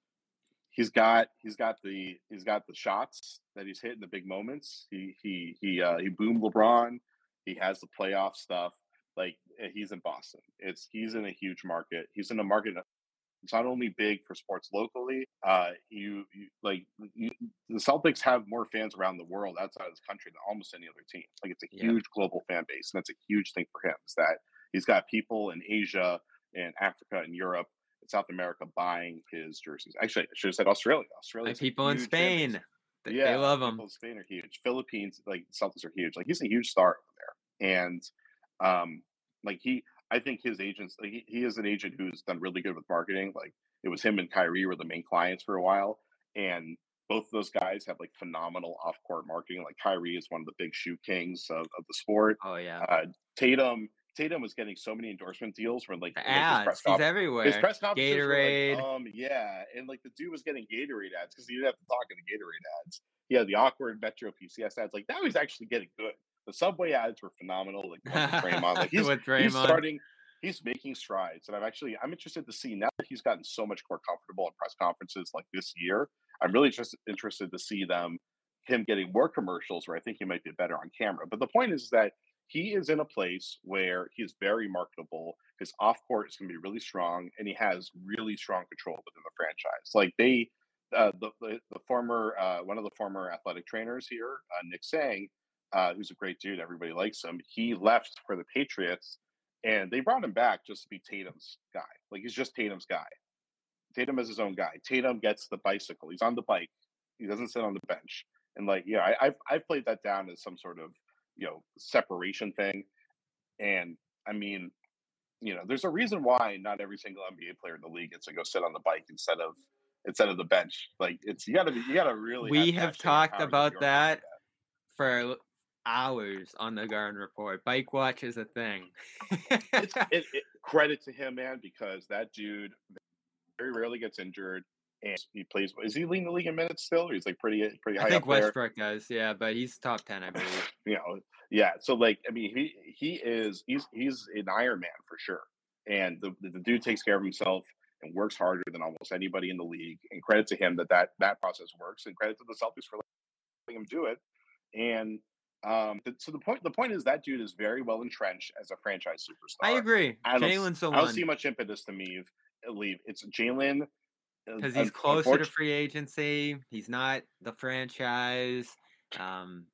Speaker 2: He's got he's got the he's got the shots that he's hit in the big moments. He he he uh, he boomed LeBron. He has the playoff stuff. Like he's in Boston. It's he's in a huge market. He's in a market. It's not only big for sports locally. Uh, you, you like you, the Celtics have more fans around the world outside of this country than almost any other team. Like it's a
Speaker 1: Yeah.
Speaker 2: huge global fan base, and that's a huge thing for him. Is that he's got people in Asia and Africa and Europe and South America buying his jerseys. Actually, I should have said Australia. Australia.
Speaker 1: Like people in Spain. They,
Speaker 2: yeah,
Speaker 1: they love
Speaker 2: people
Speaker 1: him.
Speaker 2: in Spain are huge. Philippines, like Celtics are huge. Like he's a huge star over there, and um, like he, I think his agents, like he, he is an agent who's done really good with marketing. Like it was him and Kyrie were the main clients for a while, and both of those guys have like phenomenal off-court marketing. Like Kyrie is one of the big shoe kings of, of the sport.
Speaker 1: Oh yeah.
Speaker 2: Uh, Tatum, Tatum was getting so many endorsement deals from like,
Speaker 1: The
Speaker 2: like his
Speaker 1: ads.
Speaker 2: press
Speaker 1: He's
Speaker 2: conference.
Speaker 1: everywhere.
Speaker 2: His press conferences
Speaker 1: Gatorade.
Speaker 2: were like, um, yeah, and like the dude was getting Gatorade ads because he didn't have to talk in the Gatorade ads. He had the awkward Metro P C S ads. Like now he's actually getting good. The Subway ads were phenomenal. Like the ones with Draymond. Like he's,
Speaker 1: With Draymond.
Speaker 2: he's starting. He's making strides, and I'm actually I'm interested to see now that he's gotten so much more comfortable in press conferences like this year. I'm really just interested to see them him getting more commercials where I think he might be better on camera. But the point is that he is in a place where he's very marketable. His off court is going to be really strong, and he has really strong control within the franchise. Like they, uh, the, the the former uh, one of the former athletic trainers here, uh, Nick Sang, uh, who's a great dude. Everybody likes him. He left for the Patriots. And they brought him back just to be Tatum's guy. Like he's just Tatum's guy. Tatum is his own guy. Tatum gets the bicycle. He's on the bike. He doesn't sit on the bench. And like, yeah, I, I've I've played that down as some sort of you know separation thing. And I mean, you know, there's a reason why not every single N B A player in the league gets to go sit on the bike instead of instead of the bench. Like it's you gotta be you gotta really.
Speaker 1: We
Speaker 2: have,
Speaker 1: have talked about that, that for hours on the Garden Report. Bike watch is a thing.
Speaker 2: it's, it, it, credit to him, man, because that dude very rarely gets injured, and he plays. Is he leading the league in minutes still? Or he's like pretty, pretty high.
Speaker 1: I think
Speaker 2: up
Speaker 1: Westbrook
Speaker 2: there.
Speaker 1: does, yeah, but he's top ten, I believe.
Speaker 2: You know, yeah. So like, I mean, he he is he's he's an Iron Man for sure, and the the dude takes care of himself and works harder than almost anybody in the league. And credit to him that that that process works, and credit to the Celtics for letting him do it. And Um, so the point the point is that dude is very well entrenched as a franchise superstar.
Speaker 1: I agree. Jalen's the one.
Speaker 2: I don't see much impetus to leave. Leave. It's Jalen
Speaker 1: because he's closer to free agency. He's not the franchise. Um,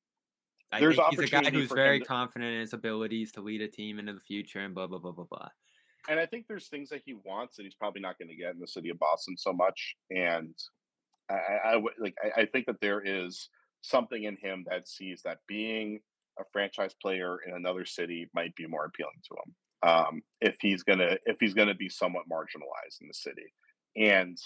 Speaker 1: I
Speaker 2: There's
Speaker 1: think he's a guy who's very
Speaker 2: to,
Speaker 1: confident in his abilities to lead a team into the future and blah blah blah blah blah.
Speaker 2: And I think there's things that he wants that he's probably not going to get in the city of Boston so much. And I, I, I like I, I think that there is something in him that sees that being a franchise player in another city might be more appealing to him um, if he's gonna if he's gonna be somewhat marginalized in the city. And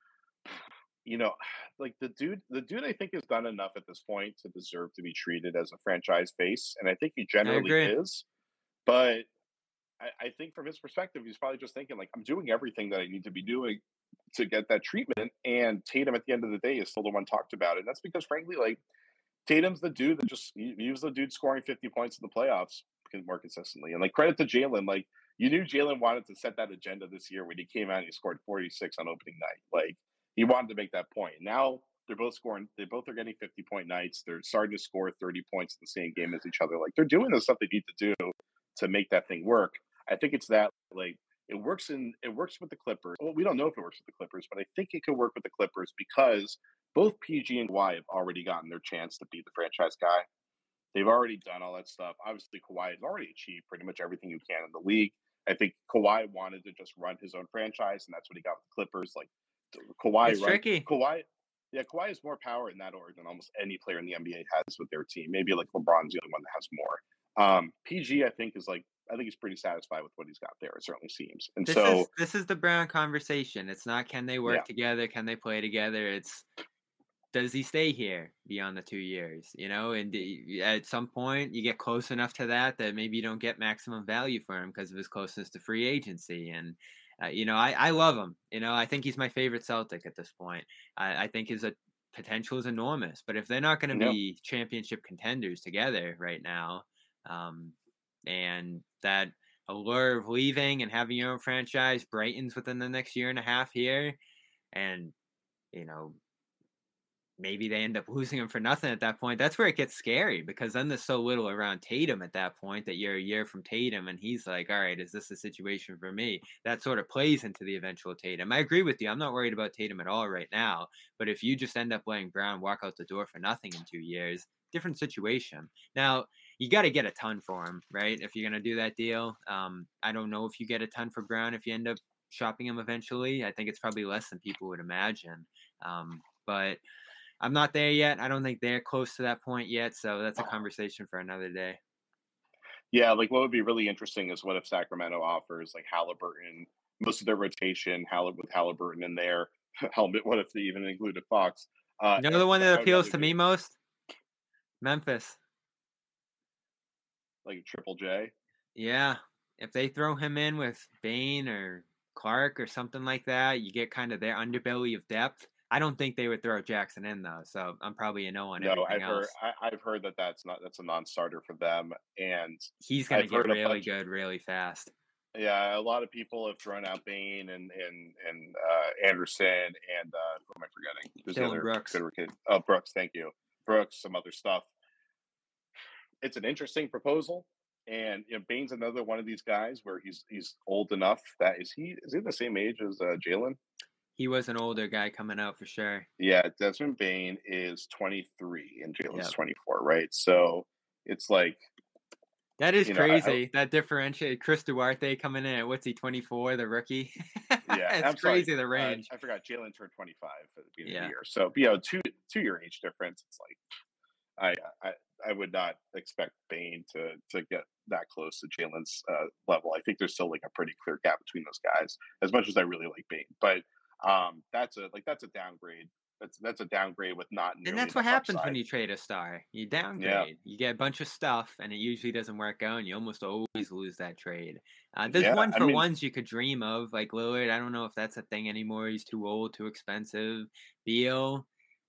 Speaker 2: you know, like the dude, the dude I think has done enough at this point to deserve to be treated as a franchise face, and I think he generally is. But I, I think from his perspective, he's probably just thinking like, I'm doing everything that I need to be doing to get that treatment. And Tatum, at the end of the day, is still the one talked about, and that's because, frankly, like Tatum's the dude that just he, he was the dude scoring fifty points in the playoffs more consistently. And like credit to Jalen, like you knew Jalen wanted to set that agenda this year when he came out and he scored forty-six on opening night. Like he wanted to make that point. Now they're both scoring. They both are getting fifty point nights. They're starting to score thirty points in the same game as each other. Like they're doing the stuff they need to do to make that thing work. I think it's that like it works in it works with the Clippers. Well, we don't know if it works with the Clippers, but I think it could work with the Clippers because both P G and Kawhi have already gotten their chance to be the franchise guy. They've already done all that stuff. Obviously, Kawhi has already achieved pretty much everything you can in the league. I think Kawhi wanted to just run his own franchise, and that's what he got with the Clippers. Like Kawhi,
Speaker 1: it's
Speaker 2: run,
Speaker 1: tricky.
Speaker 2: Kawhi, yeah, Kawhi has more power in that order than almost any player in the N B A has with their team. Maybe like LeBron's the only one that has more. Um, P G, I think, is like I think he's pretty satisfied with what he's got there. It certainly seems. And
Speaker 1: this
Speaker 2: so
Speaker 1: is, this is the Brown conversation. It's not can they work yeah. together, can they play together. It's does he stay here beyond the two years? You know, and at some point you get close enough to that that maybe you don't get maximum value for him because of his closeness to free agency. And uh, you know, I, I love him. You know, I think he's my favorite Celtic at this point. I, I think his uh, potential is enormous. But if they're not going to yep. be championship contenders together right now, um, and that allure of leaving and having your own franchise brightens within the next year and a half here, and you know, maybe they end up losing him for nothing at that point. That's where it gets scary because then there's so little around Tatum at that point that you're a year from Tatum and he's like, all right, is this a situation for me? That sort of plays into the eventual Tatum. I agree with you. I'm not worried about Tatum at all right now. But if you just end up letting Brown walk out the door for nothing in two years, different situation. Now, you got to get a ton for him, right? If you're going to do that deal. Um, I don't know if you get a ton for Brown if you end up shopping him eventually. I think it's probably less than people would imagine. Um, but I'm not there yet. I don't think they're close to that point yet. So that's a conversation for another day.
Speaker 2: Yeah, like what would be really interesting is what if Sacramento offers like Halliburton, most of their rotation, Hall- with Halliburton in there. Helmet. What if they even included Fox? Uh,
Speaker 1: you know the one that appeals to me most? Memphis.
Speaker 2: Like Triple J?
Speaker 1: Yeah. If they throw him in with Bane or Clark or something like that, you get kind of their underbelly of depth. I don't think they would throw Jackson in though, so I'm probably a no on
Speaker 2: no,
Speaker 1: everything
Speaker 2: I've
Speaker 1: else.
Speaker 2: Heard, I, I've heard that that's not that's a non-starter for them, and
Speaker 1: he's going to get really good really fast.
Speaker 2: Yeah, a lot of people have thrown out Bane and and and uh, Anderson and uh, who am I forgetting?
Speaker 1: There's Dylan Brooks.
Speaker 2: Good kid. Oh, Brooks, thank you, Brooks. Some other stuff. It's an interesting proposal, and you know, Bane's another one of these guys where he's he's old enough that is he is he the same age as uh, Jalen?
Speaker 1: He was an older guy coming out for sure.
Speaker 2: Yeah, Desmond Bane is twenty-three and Jalen's yep. twenty-four, right? So it's like
Speaker 1: that is crazy. Know, I, that differentiate Chris Duarte coming in at what's he twenty-four, the rookie?
Speaker 2: Yeah,
Speaker 1: it's crazy the range.
Speaker 2: Uh, I forgot Jalen turned twenty-five at the beginning yeah. of the year. So you know, two two year age difference. It's like I I I would not expect Bane to to get that close to Jalen's uh, level. I think there's still like a pretty clear gap between those guys. As much as I really like Bane, but. Um, that's a like that's a downgrade. That's that's a downgrade with not.
Speaker 1: And that's what happens
Speaker 2: upside.
Speaker 1: when you trade a star. You downgrade. Yeah. You get a bunch of stuff, and it usually doesn't work out, and you almost always lose that trade. Uh, there's yeah, one for I mean, ones you could dream of, like Lillard. I don't know if that's a thing anymore. He's too old, too expensive. Beal.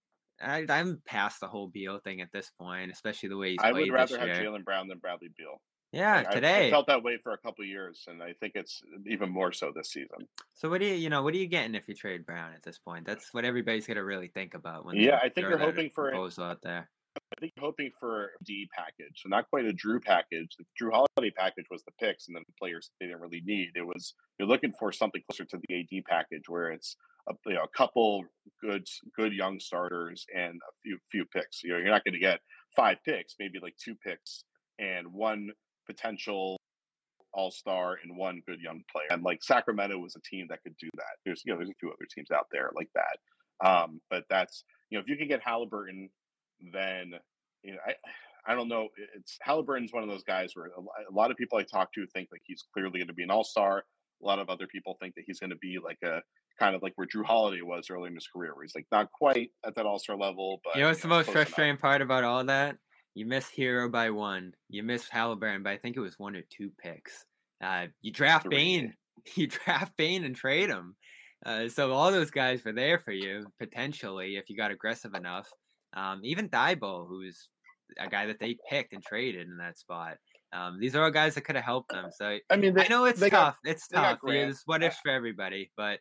Speaker 1: I, I'm past the whole Beal thing at this point, especially the way he's
Speaker 2: I
Speaker 1: played
Speaker 2: would rather
Speaker 1: this
Speaker 2: have
Speaker 1: year.
Speaker 2: Jaylen Brown than Bradley Beal.
Speaker 1: Yeah,
Speaker 2: like,
Speaker 1: today
Speaker 2: I, I felt that way for a couple of years, and I think it's even more so this season.
Speaker 1: So what do you, you know, what are you getting if you trade Brown at this point? That's what everybody's going to really think about when.
Speaker 2: Yeah, I think you're hoping for
Speaker 1: proposal out there.
Speaker 2: I think you're hoping for a D package, so not quite a Drew package. The Drew Holiday package was the picks, and then the players they didn't really need. It was you're looking for something closer to the A D package, where it's a, you know, a couple good good young starters and a few few picks. You know, you're not going to get five picks, maybe like two picks and one potential all-star and one good young player. And like Sacramento was a team that could do that. There's, you know, there's a few other teams out there like that. Um, but that's, you know, if you can get Halliburton, then, you know, I, I don't know. It's Halliburton's one of those guys where a lot of people I talk to think like he's clearly going to be an all-star. A lot of other people think that he's going to be like a kind of like where Drew Holiday was early in his career, where he's like not quite at that all-star level. But
Speaker 1: you know what's
Speaker 2: you
Speaker 1: know,
Speaker 2: the
Speaker 1: most frustrating enough. part about all that? You missed Hero by one. You missed Halliburton by I think it was one or two picks. Uh, you draft
Speaker 2: Three.
Speaker 1: Bane, you draft Bane and trade him. Uh, so all those guys were there for you potentially if you got aggressive enough. Um, even Daibo, who's a guy that they picked and traded in that spot. Um, these are all guys that could have helped them. So
Speaker 2: I mean, they
Speaker 1: I know it's
Speaker 2: they got
Speaker 1: tough. It's
Speaker 2: they got
Speaker 1: tough.
Speaker 2: Grant.
Speaker 1: It's what
Speaker 2: I,
Speaker 1: ifs for everybody, but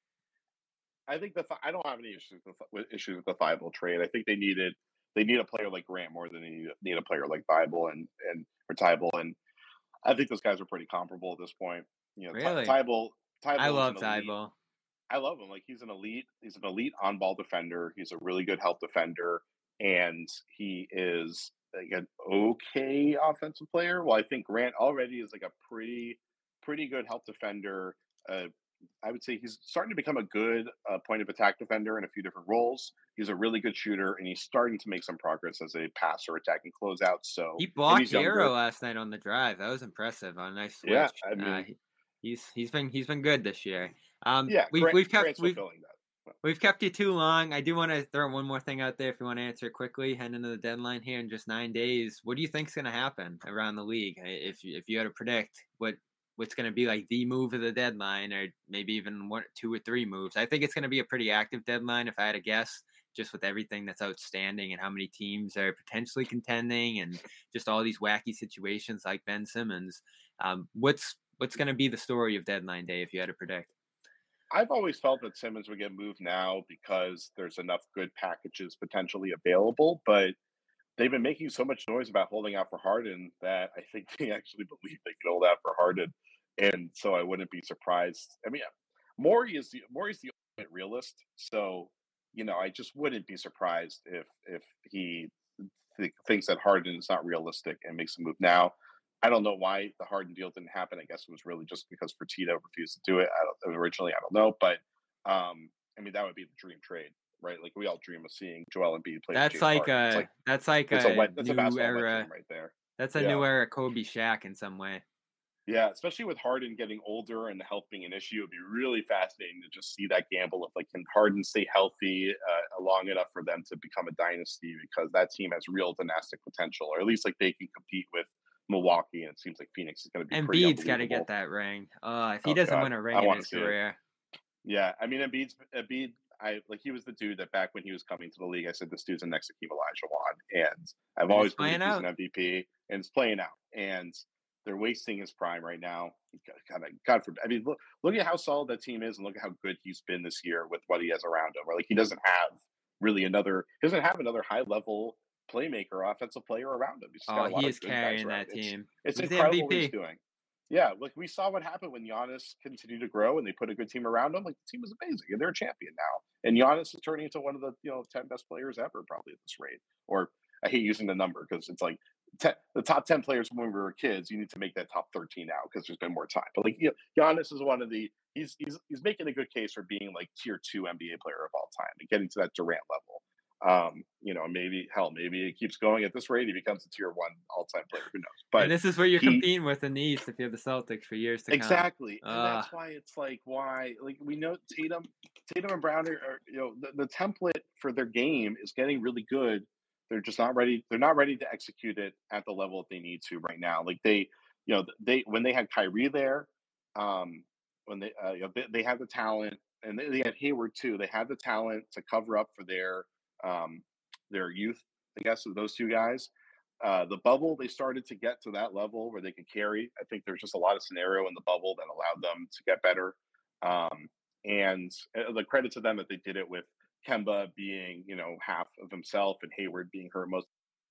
Speaker 2: I think the I don't have any issues with, with issues with the Thibault trade. I think they needed they need a player like Grant more than they need, need a player like Thibault and and or Thibault, and I think those guys are pretty comparable at this point. You know,
Speaker 1: really,
Speaker 2: Thibault
Speaker 1: I
Speaker 2: Thibault is
Speaker 1: love
Speaker 2: an elite.
Speaker 1: Daibo.
Speaker 2: I love him. Like he's an elite. He's an elite on ball defender. He's a really good help defender, and he is like an okay offensive player. Well, I think Grant already is like a pretty pretty good help defender. Uh, I would say he's starting to become a good uh, point of attack defender in a few different roles. He's a really good shooter, and he's starting to make some progress as a passer, attacking closeout. So,
Speaker 1: He
Speaker 2: and
Speaker 1: blocked
Speaker 2: he's
Speaker 1: Hero
Speaker 2: younger.
Speaker 1: last night on the drive. That was impressive. On a nice switch.
Speaker 2: Yeah, I
Speaker 1: Uh,
Speaker 2: mean,
Speaker 1: he- he's he's been he's been good this year. Um,
Speaker 2: yeah,
Speaker 1: we've
Speaker 2: Grant,
Speaker 1: we've kept
Speaker 2: Grant's
Speaker 1: we've
Speaker 2: fulfilling that.
Speaker 1: we've kept you too long. I do want to throw one more thing out there if you want to answer it quickly. Heading into the deadline here in just nine days, what do you think's going to happen around the league? If you, if you had to predict what what's going to be like the move of the deadline, or maybe even one, two or three moves, I think it's going to be a pretty active deadline. If I had to guess, just with everything that's outstanding and how many teams are potentially contending, and just all these wacky situations like Ben Simmons, um, what's what's going to be the story of deadline day if you had to predict?
Speaker 2: I've always felt that Simmons would get moved now because there's enough good packages potentially available, but they've been making so much noise about holding out for Harden that I think they actually believe they can hold out for Harden, and so I wouldn't be surprised. I mean, Morey is the Morey's the ultimate realist, so you know I just wouldn't be surprised if if he th- thinks that Harden is not realistic and makes a move now. I don't know why the Harden deal didn't happen. I guess it was really just because Fertitta refused to do it I don't, originally. I don't know, but um, I mean that would be the dream trade, right? Like we all dream of seeing Joel Embiid play with
Speaker 1: That's
Speaker 2: James
Speaker 1: like
Speaker 2: Harden. It's
Speaker 1: a
Speaker 2: like
Speaker 1: that's like
Speaker 2: it's a
Speaker 1: a
Speaker 2: wet, that's a
Speaker 1: new
Speaker 2: basketball wet
Speaker 1: era.
Speaker 2: dream right there.
Speaker 1: That's a
Speaker 2: Yeah,
Speaker 1: new era Kobe Shaq in some way.
Speaker 2: yeah. Especially with Harden getting older and the health being an issue, it'd be really fascinating to just see that gamble of like, can Harden stay healthy uh, long enough for them to become a dynasty? Because that team has real dynastic potential, or at least like they can compete with Milwaukee. And it seems like Phoenix is going to be pretty
Speaker 1: Embiid's got to get
Speaker 2: unbelievable.
Speaker 1: that ring. Oh, if he
Speaker 2: Oh
Speaker 1: doesn't
Speaker 2: God,
Speaker 1: win a
Speaker 2: I
Speaker 1: ring in
Speaker 2: want
Speaker 1: his
Speaker 2: to see it.
Speaker 1: career,
Speaker 2: Yeah, I mean, Embiid's Embiid. I like he was the dude that back when he was coming to the league, I said this dude's a next Hakeem Olajuwon, and I've
Speaker 1: and
Speaker 2: always
Speaker 1: it's playing
Speaker 2: believed he's
Speaker 1: out.
Speaker 2: an M V P, and it's playing out. And they're wasting his prime right now. God, God forbid. I mean, look, look at how solid that team is, and look at how good he's been this year with what he has around him. Where like he doesn't have really another, he doesn't have another high level playmaker, offensive player around him. He's just got
Speaker 1: Oh,
Speaker 2: a lot
Speaker 1: he
Speaker 2: of
Speaker 1: is
Speaker 2: good guys
Speaker 1: carrying
Speaker 2: around
Speaker 1: that
Speaker 2: him. It's
Speaker 1: team.
Speaker 2: it's
Speaker 1: He's the
Speaker 2: incredible what he's
Speaker 1: M V P.
Speaker 2: doing. Yeah, like we saw what happened when Giannis continued to grow and they put a good team around him. Like the team was amazing, and they're a champion now. And Giannis is turning into one of the you know ten best players ever, probably at this rate. Or I hate using the number because it's like ten, the top ten players when we were kids. You need to make that top thirteen now because there's been more time. But like you know, Giannis is one of the he's he's he's making a good case for being like tier two N B A player of all time and getting to that Durant level. Um, you know, maybe hell, maybe it keeps going at this rate. He becomes a tier one all time player. Who knows? But
Speaker 1: And this is what you're
Speaker 2: he
Speaker 1: competing with in the East if you're the Celtics for years to come.
Speaker 2: exactly, and
Speaker 1: Uh,
Speaker 2: that's why it's like why like we know Tatum, Tatum and Brown are, are you know the, the template for their game is getting really good. They're just not ready. They're not ready to execute it at the level that they need to right now. Like they, you know, they when they had Kyrie there, um, when they uh, you know, they, they had the talent, and they, they had Hayward too. They had the talent to cover up for their um, their youth. I guess of those two guys. Uh, the bubble, they started to get to that level where they could carry. I think there's just a lot of scenario in the bubble that allowed them to get better. Um, and uh, the credit to them that they did it with Kemba being, you know, half of himself and Hayward being hurt most.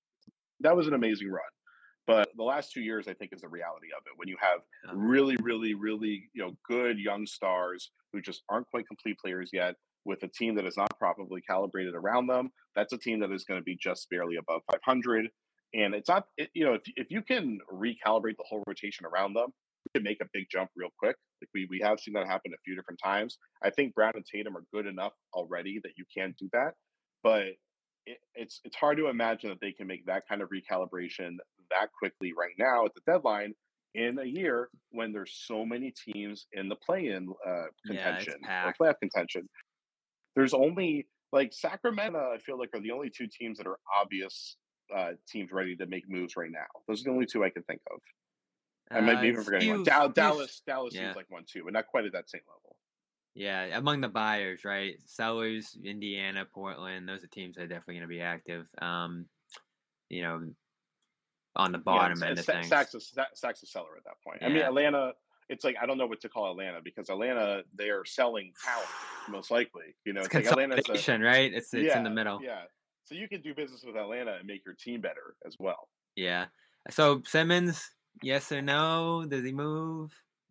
Speaker 2: That was an amazing run. But the last two years, I think, is the reality of it. When you have
Speaker 1: yeah.
Speaker 2: really, really, really, you know, good young stars who just aren't quite complete players yet, with a team that is not properly calibrated around them, that's a team that is going to be just barely above five hundred. And it's not, it, you know, if, if you can recalibrate the whole rotation around them, you can make a big jump real quick. Like we we have seen that happen a few different times. I think Brown and Tatum are good enough already that you can do that, but it, it's it's hard to imagine that they can make that kind of recalibration that quickly right now at the deadline in a year when there's so many teams in the play-in uh,
Speaker 1: Yeah, it's
Speaker 2: contention or
Speaker 1: packed.
Speaker 2: playoff contention. There's only like Sacramento, I feel like, are the only two teams that are obvious uh, teams ready to make moves right now. Those are the only two I can think of. I might be
Speaker 1: Uh,
Speaker 2: even forgetting one.
Speaker 1: few,
Speaker 2: Dal-
Speaker 1: few,
Speaker 2: Dallas, Dallas
Speaker 1: yeah,
Speaker 2: seems like one too, but not quite at that same level.
Speaker 1: yeah. Among the buyers, right? Sellers, Indiana, Portland. Those are teams that are definitely going to be active. Um, you know, on the
Speaker 2: Yeah,
Speaker 1: bottom
Speaker 2: it's,
Speaker 1: end
Speaker 2: it's
Speaker 1: of things.
Speaker 2: Sachs is Sachs is seller at that point. I mean,
Speaker 1: Yeah.
Speaker 2: Atlanta. It's like I don't know what to call Atlanta because Atlanta they are selling talent most likely. You know,
Speaker 1: It's
Speaker 2: it's like Atlanta's a
Speaker 1: consolidation, right? It's it's in the
Speaker 2: yeah,
Speaker 1: middle.
Speaker 2: yeah. So you can do business with Atlanta and make your team better as well.
Speaker 1: Yeah. So Simmons, yes or no? Does he move?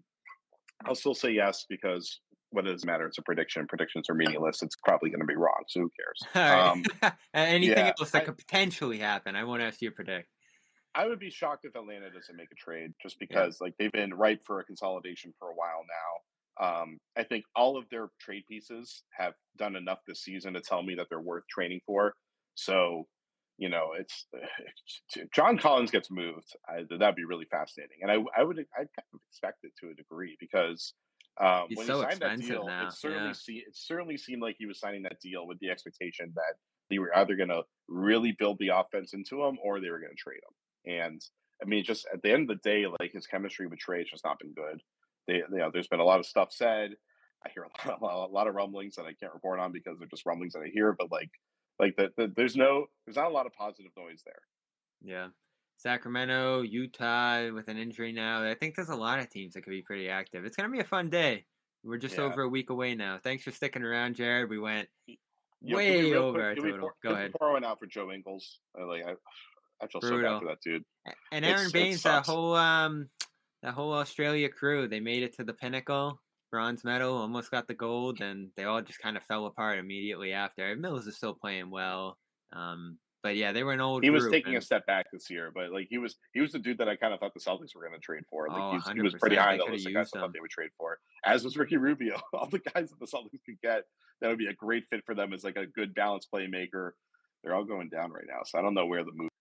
Speaker 2: I'll still say yes because what does it matter? It's a prediction. Predictions are meaningless. It's probably going to be wrong. So who cares?
Speaker 1: All right.
Speaker 2: Um,
Speaker 1: Anything
Speaker 2: yeah,
Speaker 1: else that
Speaker 2: I,
Speaker 1: could potentially happen? I won't ask you to predict.
Speaker 2: I would be shocked if Atlanta doesn't make a trade just
Speaker 1: Yeah.
Speaker 2: because like they've been ripe for a consolidation for a while now. Um, I think all of their trade pieces have done enough this season to tell me that they're worth trading for. So, you know, it's if John Collins gets moved, I, that'd be really fascinating, and I, I would I kind of expect it to a degree because um,
Speaker 1: He's
Speaker 2: when
Speaker 1: so
Speaker 2: he signed that
Speaker 1: expensive
Speaker 2: deal,
Speaker 1: now.
Speaker 2: it certainly
Speaker 1: Yeah.
Speaker 2: see it certainly seemed like he was signing that deal with the expectation that they were either going to really build the offense into him or they were going to trade him. And I mean, just at the end of the day, like his chemistry with Trey has just not been good. They, you know, there's been a lot of stuff said. I hear a lot, a lot of rumblings that I can't report on because they're just rumblings that I hear. But like, like the, the, there's no, there's not a lot of positive noise there.
Speaker 1: Yeah. Sacramento, Utah with an injury now. I think there's a lot of teams that could be pretty active. It's gonna be a fun day. We're just
Speaker 2: Yeah.
Speaker 1: over a week away now. Thanks for sticking around, Jared. We went
Speaker 2: You know,
Speaker 1: way
Speaker 2: real
Speaker 1: over
Speaker 2: quick,
Speaker 1: our
Speaker 2: can we
Speaker 1: total.
Speaker 2: pour,
Speaker 1: Go
Speaker 2: can
Speaker 1: ahead.
Speaker 2: we pour one out for Joe Ingles? I, like, I, I feel so bad
Speaker 1: Brutal.
Speaker 2: for that dude.
Speaker 1: And
Speaker 2: It's-
Speaker 1: Aaron
Speaker 2: it
Speaker 1: Baines, that
Speaker 2: sucks.
Speaker 1: whole um, that whole Australia crew, they made it to the pinnacle, bronze medal, almost got the gold, and they all just kind of fell apart immediately after. Mills is still playing well, um, but yeah, they were an old
Speaker 2: He was
Speaker 1: group.
Speaker 2: taking
Speaker 1: and,
Speaker 2: a step back this year, but like he was, he was the dude that I kind of thought the Celtics were going to trade for. Like
Speaker 1: oh,
Speaker 2: he's, he
Speaker 1: one
Speaker 2: was
Speaker 1: hundred
Speaker 2: pretty
Speaker 1: percent.
Speaker 2: high
Speaker 1: They
Speaker 2: on the
Speaker 1: could have
Speaker 2: list of guys
Speaker 1: used
Speaker 2: I thought
Speaker 1: him.
Speaker 2: they would trade for. As was Ricky Rubio. All the guys that the Celtics could get that would be a great fit for them as like a good balanced playmaker. They're all going down right now, so I don't know where the move.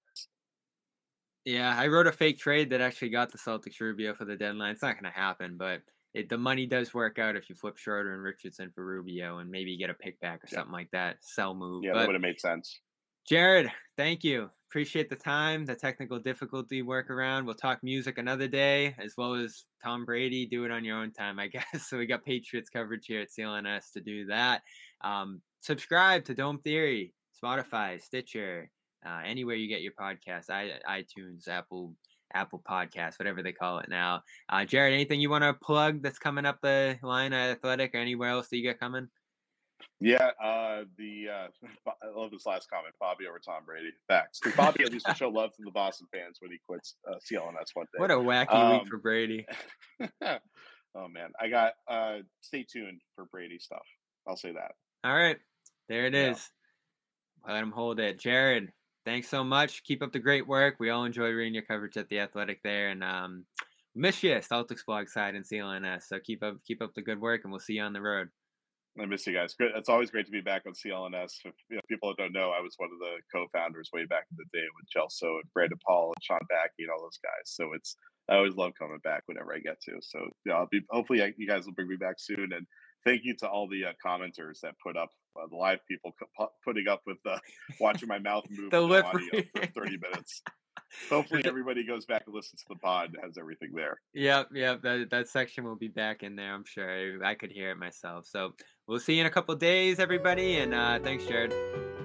Speaker 1: Yeah, I wrote a fake trade that actually got the Celtics Rubio for the deadline. It's not going to happen, but it, the money does work out if you flip Schroeder and Richardson for Rubio and maybe get a pick back or
Speaker 2: Yeah.
Speaker 1: something like that. Sell move.
Speaker 2: Yeah,
Speaker 1: but,
Speaker 2: that would have made sense.
Speaker 1: Jared, thank you. Appreciate the time, the technical difficulty workaround. We'll talk music another day, as well as Tom Brady. Do it on your own time, I guess. So we got Patriots coverage here at C L N S to do that. Um, subscribe to Dome Theory, Spotify, Stitcher, uh, anywhere you get your podcasts, I, iTunes, Apple, Apple Podcasts, whatever they call it now. Uh, Jared, anything you want to plug that's coming up the line at Athletic or anywhere else that you got coming?
Speaker 2: Yeah, uh, the uh, I love this last comment, Bobby over Tom Brady. Facts. Because Bobby at least will show love to the Boston fans when he quits uh, C L N S one day.
Speaker 1: What a wacky
Speaker 2: um,
Speaker 1: week for Brady.
Speaker 2: Oh man, I got. Uh, stay tuned for Brady stuff. I'll say that.
Speaker 1: All right, there it
Speaker 2: Yeah.
Speaker 1: is. I'll let him hold it. Jared, thanks so much. Keep up the great work. We all enjoy reading your coverage at the Athletic there, and um, miss you, Celtics blog side and C L N S. So keep up, keep up the good work, and we'll see you on the road.
Speaker 2: I miss you guys. It's always great to be back on C L N S. If you know, people that don't know, I was one of the co-founders way back in the day with Chelsea and Brandon Paul and Sean Backey and all those guys. So it's I always love coming back whenever I get to. So yeah, I'll be hopefully I, you guys will bring me back soon. And thank you to all the uh, commenters that put up uh, the live people pu- putting up with uh, watching my mouth move
Speaker 1: The
Speaker 2: with
Speaker 1: lip
Speaker 2: no audio for thirty minutes. Hopefully everybody goes back and listens to the pod and has everything there.
Speaker 1: Yep, yep. That that section will be back in there. I'm sure. I could hear it myself. So we'll see you in a couple days, everybody. And uh, thanks, Jared.